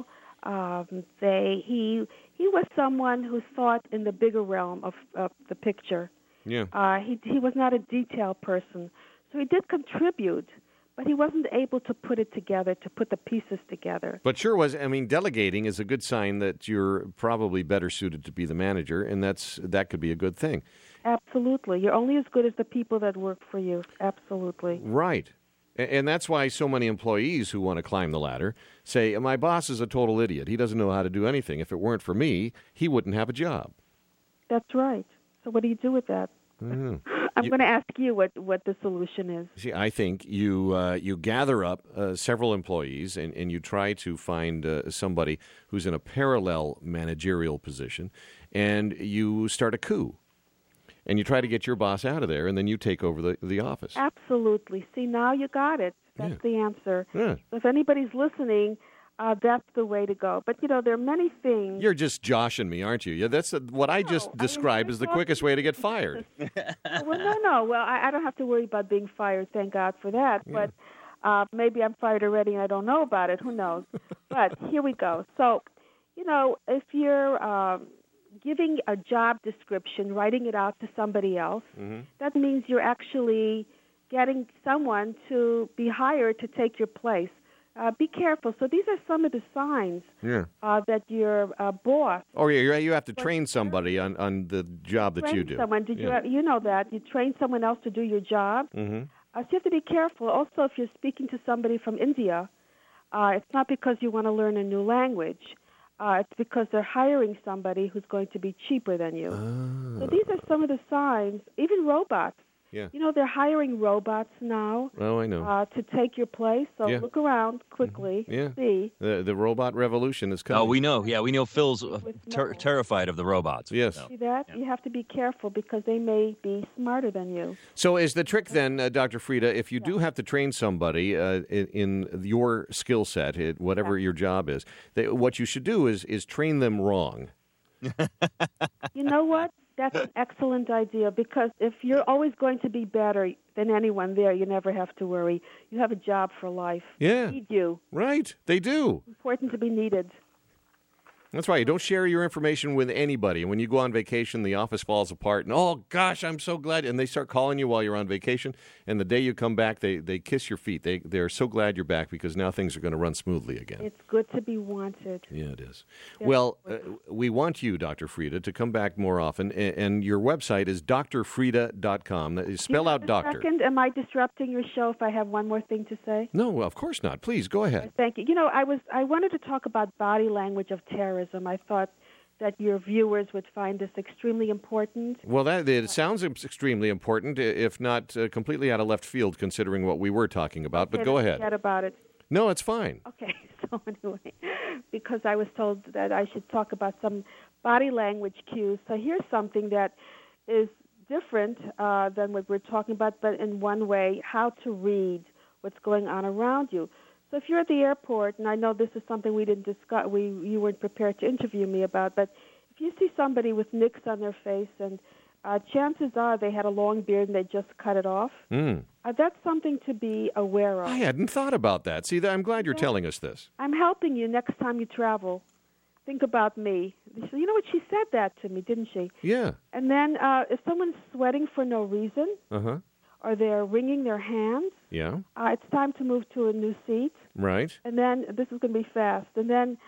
F: He was someone who thought in the bigger realm of the picture.
A: Yeah.
F: He was not a detail person, so he did contribute, but he wasn't able to put it together, to put the pieces together.
A: But sure was. I mean, delegating is a good sign that you're probably better suited to be the manager, and that could be a good thing.
F: Absolutely. You're only as good as the people that work for you. Absolutely.
A: Right. And that's why so many employees who want to climb the ladder say, my boss is a total idiot. He doesn't know how to do anything. If it weren't for me, he wouldn't have a job.
F: That's right. So what do you do with that? I'm going to ask you what the solution is.
A: See, I think you gather up several employees and you try to find somebody who's in a parallel managerial position, and you start a coup. And you try to get your boss out of there, and then you take over the office.
F: Absolutely. See, now you got it. That's the answer.
A: Yeah.
F: So if anybody's listening, that's the way to go. But, you know, there are many things.
A: You're just joshing me, aren't you? Yeah, that's what I just described as the quickest way to get fired.
F: Well, no. Well, I don't have to worry about being fired. Thank God for that. Yeah. But maybe I'm fired already and I don't know about it. Who knows? But here we go. So, you know, if you're giving a job description, writing it out to somebody else, that means you're actually getting someone to be hired to take your place. Be careful. So these are some of the signs that your boss...
A: Oh, yeah, you have to train somebody on the job that you do.
F: Someone. You know that. You train someone else to do your job. So you have to be careful. Also, if you're speaking to somebody from India, it's not because you want to learn a new language. It's because they're hiring somebody who's going to be cheaper than you. So these are some of the signs. Even robots.
A: Yeah.
F: You know, they're hiring robots now.
A: Oh, I know.
F: To take your place. So look around quickly. See.
A: The robot revolution is coming.
B: Oh, we know. Yeah, we know Phil's terrified of the robots.
A: Yes.
B: So.
F: See that? You have to be careful because they may be smarter than you.
A: So is the trick then, Dr. Frieda, if you do have to train somebody in your skill set, whatever your job is, what you should do is train them wrong.
F: You know what? That's an excellent idea because if you're always going to be better than anyone there, you never have to worry. You have a job for life.
A: Yeah.
F: They need you.
A: Right. They do.
F: Important to be needed.
A: That's right. You don't share your information with anybody. When you go on vacation, the office falls apart. And, oh, gosh, I'm so glad. And they start calling you while you're on vacation. And the day you come back, they kiss your feet. They're so glad you're back because now things are going to run smoothly again.
F: It's good to be wanted.
A: Yeah, it is. Well, we want you, Dr. Frieda, to come back more often. And your website is drfrieda.com. Spell out doctor.
F: Second, am I disrupting your show if I have one more thing to say?
A: No, of course not. Please, go ahead.
F: Thank you. You know, I wanted to talk about body language of terrorism. I thought that your viewers would find this extremely important.
A: Well, it sounds extremely important, if not completely out of left field, considering what we were talking about. But go ahead.
F: Forget about it.
A: No, it's fine.
F: Okay. So anyway, because I was told that I should talk about some body language cues. So here's something that is different than what we're talking about, but in one way, how to read what's going on around you. So if you're at the airport, and I know this is something we didn't discuss, you weren't prepared to interview me about, but if you see somebody with nicks on their face, and chances are they had a long beard and they just cut it off, that's something to be aware of.
A: I hadn't thought about that. See, I'm glad you're telling us this.
F: I'm helping you next time you travel. Think about me. You know what? She said that to me, didn't she?
A: Yeah.
F: And then if someone's sweating for no reason, or they're wringing their hands, it's time to move to a new seat.
A: Right.
F: And then, this is going to be fast, and then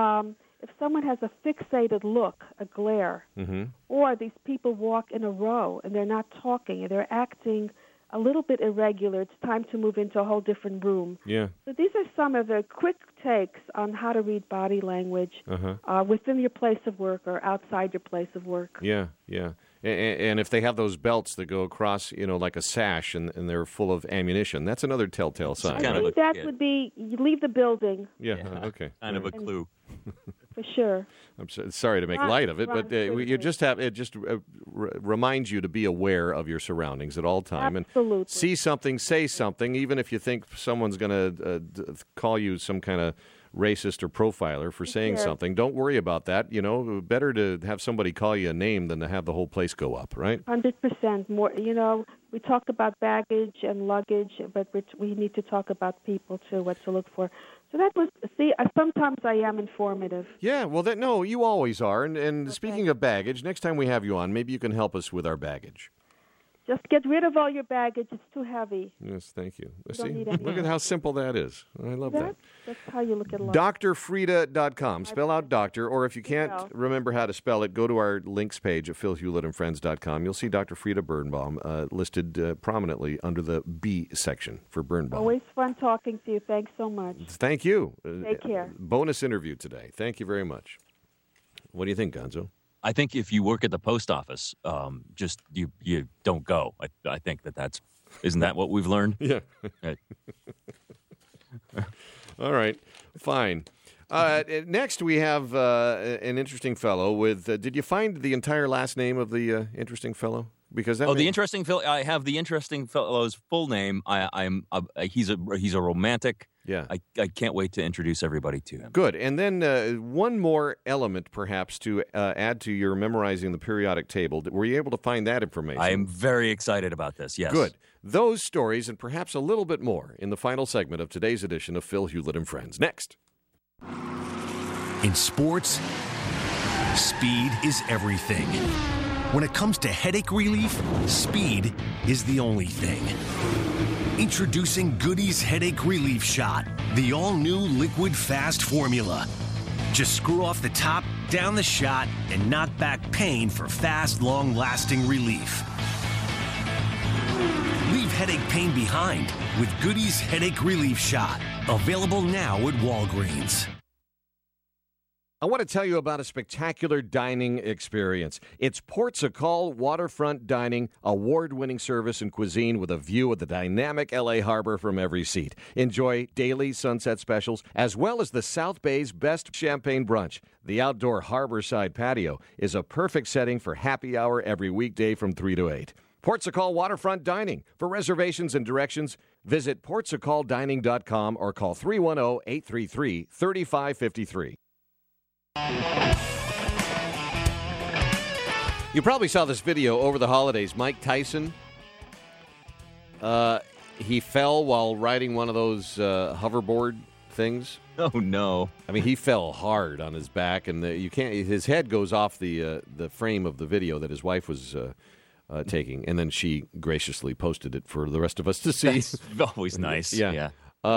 F: if someone has a fixated look, a glare, or these people walk in a row and they're not talking and they're acting a little bit irregular, it's time to move into a whole different room.
A: Yeah.
F: So these are some of the quick takes on how to read body language within your place of work or outside your place of work.
A: Yeah, yeah. And if they have those belts that go across, like a sash, and they're full of ammunition, that's another telltale sign.
F: I think that would be, you leave the building.
A: Yeah, okay.
B: Kind of a clue.
F: For sure.
A: I'm sorry to make light of it, but you just have it just reminds you to be aware of your surroundings at all time.
F: Absolutely.
A: And see something, say something, even if you think someone's going to call you some kind of racist or profiler for saying something. Don't worry about that. Better to have somebody call you a name than to have the whole place go up, right?
F: 100% more. We talked about baggage and luggage, but we need to talk about people too, what to look for. So that was, sometimes I am informative.
A: Yeah, well, no, you always are. And speaking of baggage, next time we have you on, maybe you can help us with our baggage.
F: Just get rid of all your baggage. It's too heavy.
A: Yes, thank you.
F: Don't need any.
A: Look at how simple that is. I love that.
F: That's how you look at life.
A: drfrieda.com. Spell out doctor, or if you can't remember how to spell it, go to our links page at philhewlettandfriends.com. You'll see Dr. Frieda Birnbaum listed prominently under the B section for Birnbaum.
F: Always fun talking to you. Thanks so much.
A: Thank you.
F: Take care.
A: Bonus interview today. Thank you very much. What do you think, Gonzo?
B: I think if you work at the post office, just you don't go. I think isn't that what we've learned?
A: Yeah. All right. Fine. Next, we have an interesting fellow with. Did you find the entire last name of the interesting fellow? Because
B: the interesting fellow. I have the interesting fellow's full name. He's a romantic.
A: Yeah.
B: I can't wait to introduce everybody to him.
A: Good. And then one more element, perhaps, to add to your memorizing the periodic table. Were you able to find that information?
B: I am very excited about this, yes.
A: Good. Those stories and perhaps a little bit more in the final segment of today's edition of Phil Hewlett and Friends. Next.
C: In sports, speed is everything. When it comes to headache relief, speed is the only thing. Introducing Goody's Headache Relief Shot, the all-new liquid fast formula. Just screw off the top, down the shot, and knock back pain for fast, long-lasting relief. Leave headache pain behind with Goody's Headache Relief Shot. Available now at Walgreens.
A: I want to tell you about a spectacular dining experience. It's Portugal Waterfront Dining, award-winning service and cuisine with a view of the dynamic L.A. harbor from every seat. Enjoy daily sunset specials, as well as the South Bay's best champagne brunch. The outdoor harborside patio is a perfect setting for happy hour every weekday from 3 to 8. Portugal Waterfront Dining. For reservations and directions, visit portugaldining.com or call 310-833-3553. You probably saw this video over the holidays. Mike Tyson, he fell while riding one of those hoverboard things.
B: Oh no!
A: I mean, he fell hard on his back, and you can't. His head goes off the frame of the video that his wife was taking, and then she graciously posted it for the rest of us to see.
B: That's always nice.
A: Yeah.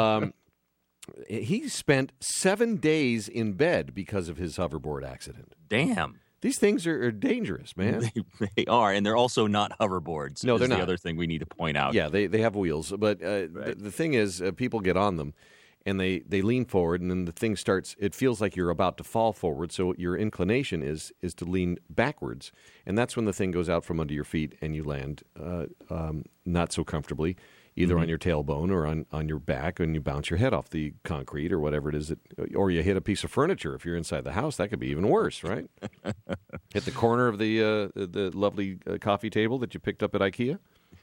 A: He spent 7 days in bed because of his hoverboard accident.
B: Damn.
A: These things are dangerous, man.
B: They are, and they're also not hoverboards.
A: No, they're not.
B: The other thing we need to point out.
A: Yeah, they have wheels, but
B: Right.
A: the thing is, people get on them, and they lean forward, and then the thing starts. It feels like you're about to fall forward, so your inclination is to lean backwards, and that's when the thing goes out from under your feet, and you land not so comfortably, either on your tailbone or on your back, and you bounce your head off the concrete or whatever it is, or you hit a piece of furniture. If you're inside the house, that could be even worse, right? Hit the corner of the lovely coffee table that you picked up at IKEA.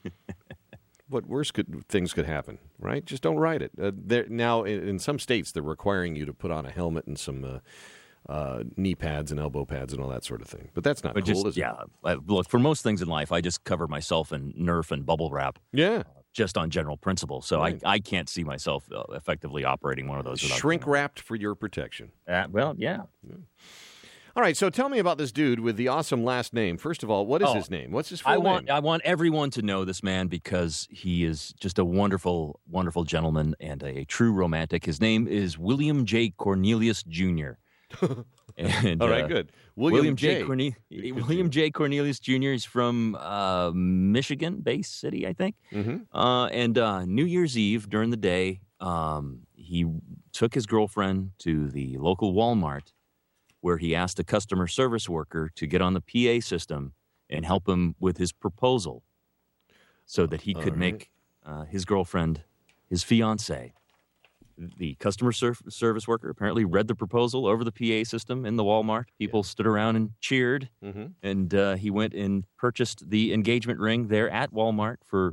A: What worse things could happen, right? Just don't ride it. Now, in some states, they're requiring you to put on a helmet and some knee pads and elbow pads and all that sort of thing. But that's not cool, is it?
B: Yeah. Look, for most things in life, I just cover myself in Nerf and bubble wrap.
A: Yeah.
B: Just on general principle. So
A: Right.
B: I can't see myself effectively operating one of those.
A: Shrink wrapped for your protection.
B: Well, yeah.
A: All right, so tell me about this dude with the awesome last name. First of all, what is his name? What's his full name?
B: I want everyone to know this man because he is just a wonderful, wonderful gentleman and a true romantic. His name is William J. Cornelius Jr. And,
A: All right, good.
B: William J. Cornelius Jr. is from Michigan, Bay City, I think.
A: Mm-hmm.
B: And New Year's Eve during the day, he took his girlfriend to the local Walmart, where he asked a customer service worker to get on the PA system and help him with his proposal so that he could make his girlfriend his fiancée. The customer service worker apparently read the proposal over the PA system in the Walmart. People stood around and cheered, and he went and purchased the engagement ring there at Walmart for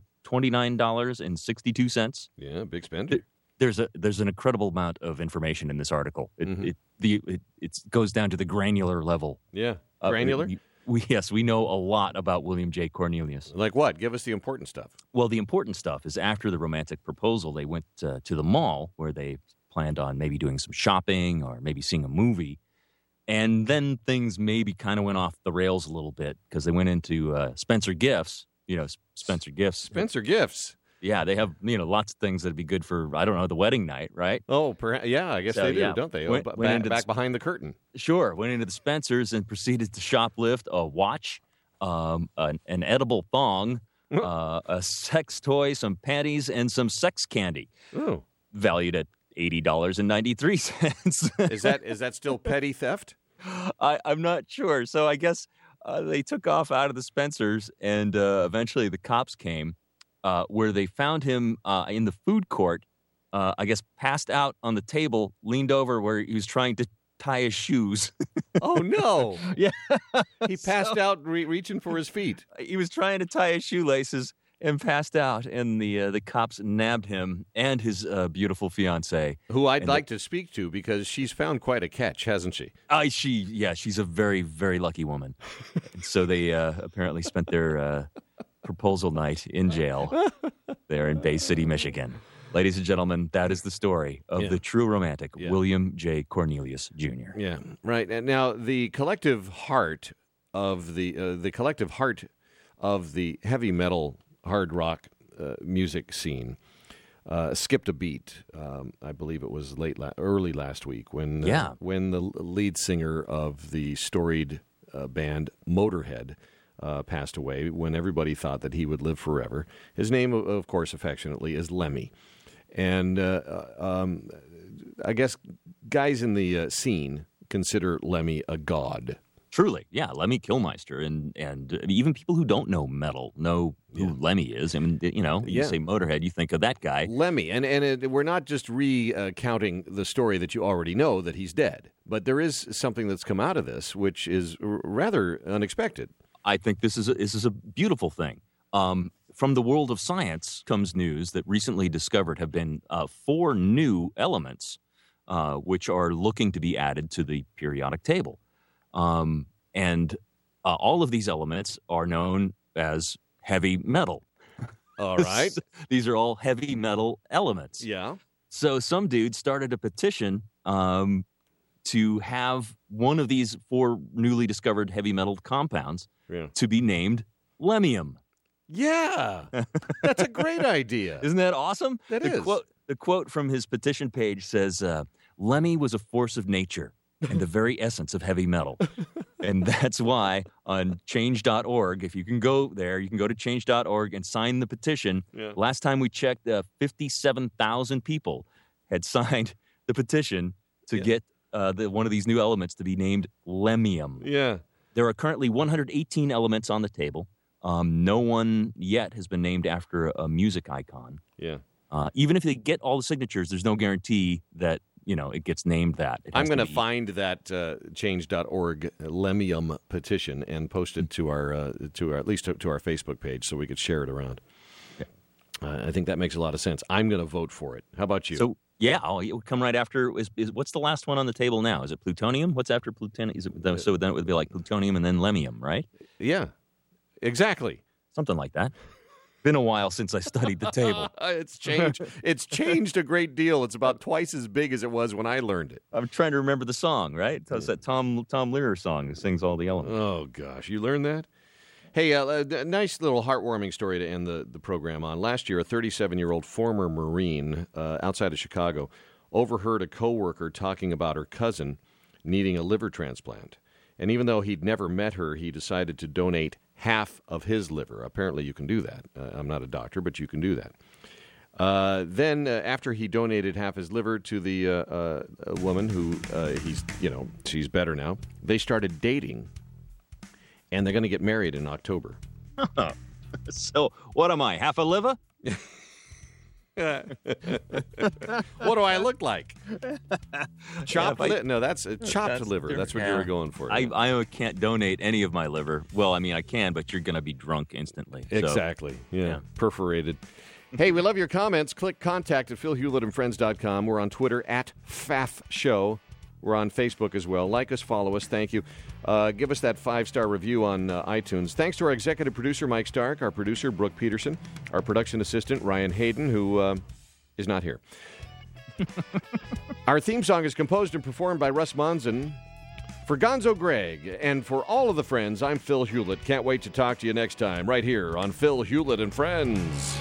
B: $29.62.
A: Yeah, big spender.
B: There's an incredible amount of information in this article. It goes down to the granular level.
A: Yeah, granular?
B: We know a lot about William J. Cornelius.
A: Like what? Give us the important stuff.
B: Well, the important stuff is after the romantic proposal, they went to the mall where they planned on maybe doing some shopping or maybe seeing a movie. And then things maybe kind of went off the rails a little bit because they went into Spencer Gifts. You know, Spencer Gifts.
A: Spencer Gifts.
B: Yeah, they have, lots of things that'd be good for, I don't know, the wedding night, right?
A: Oh, yeah, I guess they do, don't they? Back behind the curtain.
B: Sure. Went into the Spencers and proceeded to shoplift a watch, an edible thong, a sex toy, some panties, and some sex candy.
A: Oh.
B: Valued at $80.93.
A: Is that still petty theft?
B: I'm not sure. So I guess they took off out of the Spencers, and eventually the cops came. Where they found him in the food court, I guess passed out on the table, leaned over where he was trying to tie his shoes.
A: Oh, no.
B: Yeah.
A: He passed out reaching for his feet.
B: He was trying to tie his shoelaces and passed out, and the cops nabbed him and his beautiful fiancée.
A: Who I'd like to speak to because she's found quite a catch, hasn't she?
B: She's a very, very lucky woman. And so they apparently spent their proposal night in jail there in Bay City, Michigan. Ladies and gentlemen, that is the story of the true romantic, William J. Cornelius Jr.
A: Yeah, right. And now the collective heart of the heavy metal hard rock music scene skipped a beat. I believe it was early last week when the lead singer of the storied band Motorhead passed away, when everybody thought that he would live forever. His name, of course, affectionately, is Lemmy. And I guess guys in the scene consider Lemmy a god.
B: Truly, yeah, Lemmy Kilmister, and even people who don't know metal know who Lemmy is. I mean, you say Motorhead, you think of that guy.
A: Lemmy, and we're not just recounting the story that you already know that he's dead, but there is something that's come out of this which is rather unexpected.
B: I think this is a beautiful thing. From the world of science comes news that recently discovered have been 4 new elements which are looking to be added to the periodic table. And all of these elements are known as heavy metal.
A: All right.
B: These are all heavy metal elements.
A: Yeah.
B: So some dude started a petition to have one of these 4 newly discovered heavy metal compounds to be named Lemium.
A: Yeah, that's a great idea.
B: Isn't that awesome?
A: The
B: quote from his petition page says, Lemmy was a force of nature and the very essence of heavy metal. And that's why on change.org, if you can go there, you can go to change.org and sign the petition.
A: Yeah.
B: Last time we checked, 57,000 people had signed the petition to get one of these new elements to be named Lemium.
A: Yeah.
B: There are currently 118 elements on the table. No one yet has been named after a music icon.
A: Yeah.
B: Even if they get all the signatures, there's no guarantee that, it gets named that.
A: I'm going to find that change.org Lemium petition and post it to our at least to our Facebook page so we could share it around. I think that makes a lot of sense. I'm going to vote for it. How about you?
B: So, it'll come right after. What's the last one on the table now? Is it plutonium? What's after plutonium? So then it would be like plutonium and then lemium, right?
A: Yeah. Exactly.
B: Something like that. Been a while since I studied the table.
A: It's changed. It's changed a great deal. It's about twice as big as it was when I learned it.
B: I'm trying to remember the song, right? It's that Tom Lehrer song that sings all the elements.
A: Oh, gosh. You learned that? Hey, a nice little heartwarming story to end the program on. Last year, a 37-year-old former Marine outside of Chicago overheard a coworker talking about her cousin needing a liver transplant. And even though he'd never met her, he decided to donate half of his liver. Apparently you can do that. I'm not a doctor, but you can do that. Then after he donated half his liver to the woman who she's better now, they started dating, and they're going to get married in October.
B: So what am I, half a liver?
A: What do I look like? Chopped liver? No, that's chopped liver. That's what you were going for.
B: I can't donate any of my liver. Well, I mean, I can, but you're going to be drunk instantly.
A: Exactly.
B: So,
A: yeah. Perforated. Hey, we love your comments. Click contact at philhewlettandfriends.com. We're on Twitter at FAFShow. We're on Facebook as well. Like us, follow us. Thank you. Give us that 5-star review on iTunes. Thanks to our executive producer, Mike Stark, our producer, Brooke Peterson, our production assistant, Ryan Hayden, who is not here. Our theme song is composed and performed by Russ Monson. For Gonzo Greg and for all of the friends, I'm Phil Hewlett. Can't wait to talk to you next time right here on Phil Hewlett and Friends.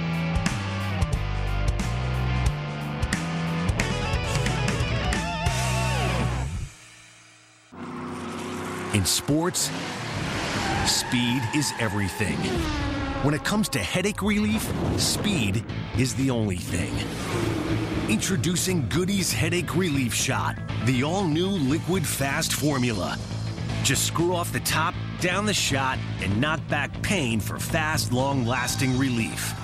C: In sports, speed is everything. When it comes to headache relief, speed is the only thing. Introducing Goody's Headache Relief Shot, the all-new liquid fast formula. Just screw off the top, down the shot, and knock back pain for fast, long-lasting relief.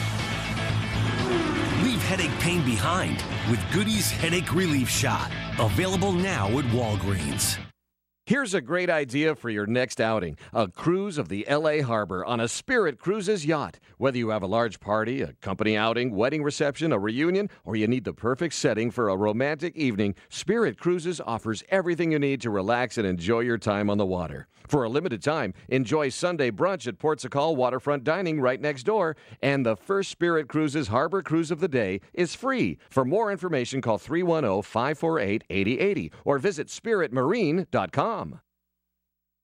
C: Leave headache pain behind with Goody's Headache Relief Shot. Available now at Walgreens.
A: Here's a great idea for your next outing. A cruise of the L.A. Harbor on a Spirit Cruises yacht. Whether you have a large party, a company outing, wedding reception, a reunion, or you need the perfect setting for a romantic evening, Spirit Cruises offers everything you need to relax and enjoy your time on the water. For a limited time, enjoy Sunday brunch at Port Sacal Waterfront Dining right next door. And the first Spirit Cruises Harbor Cruise of the day is free. For more information, call 310-548-8080 or visit spiritmarine.com.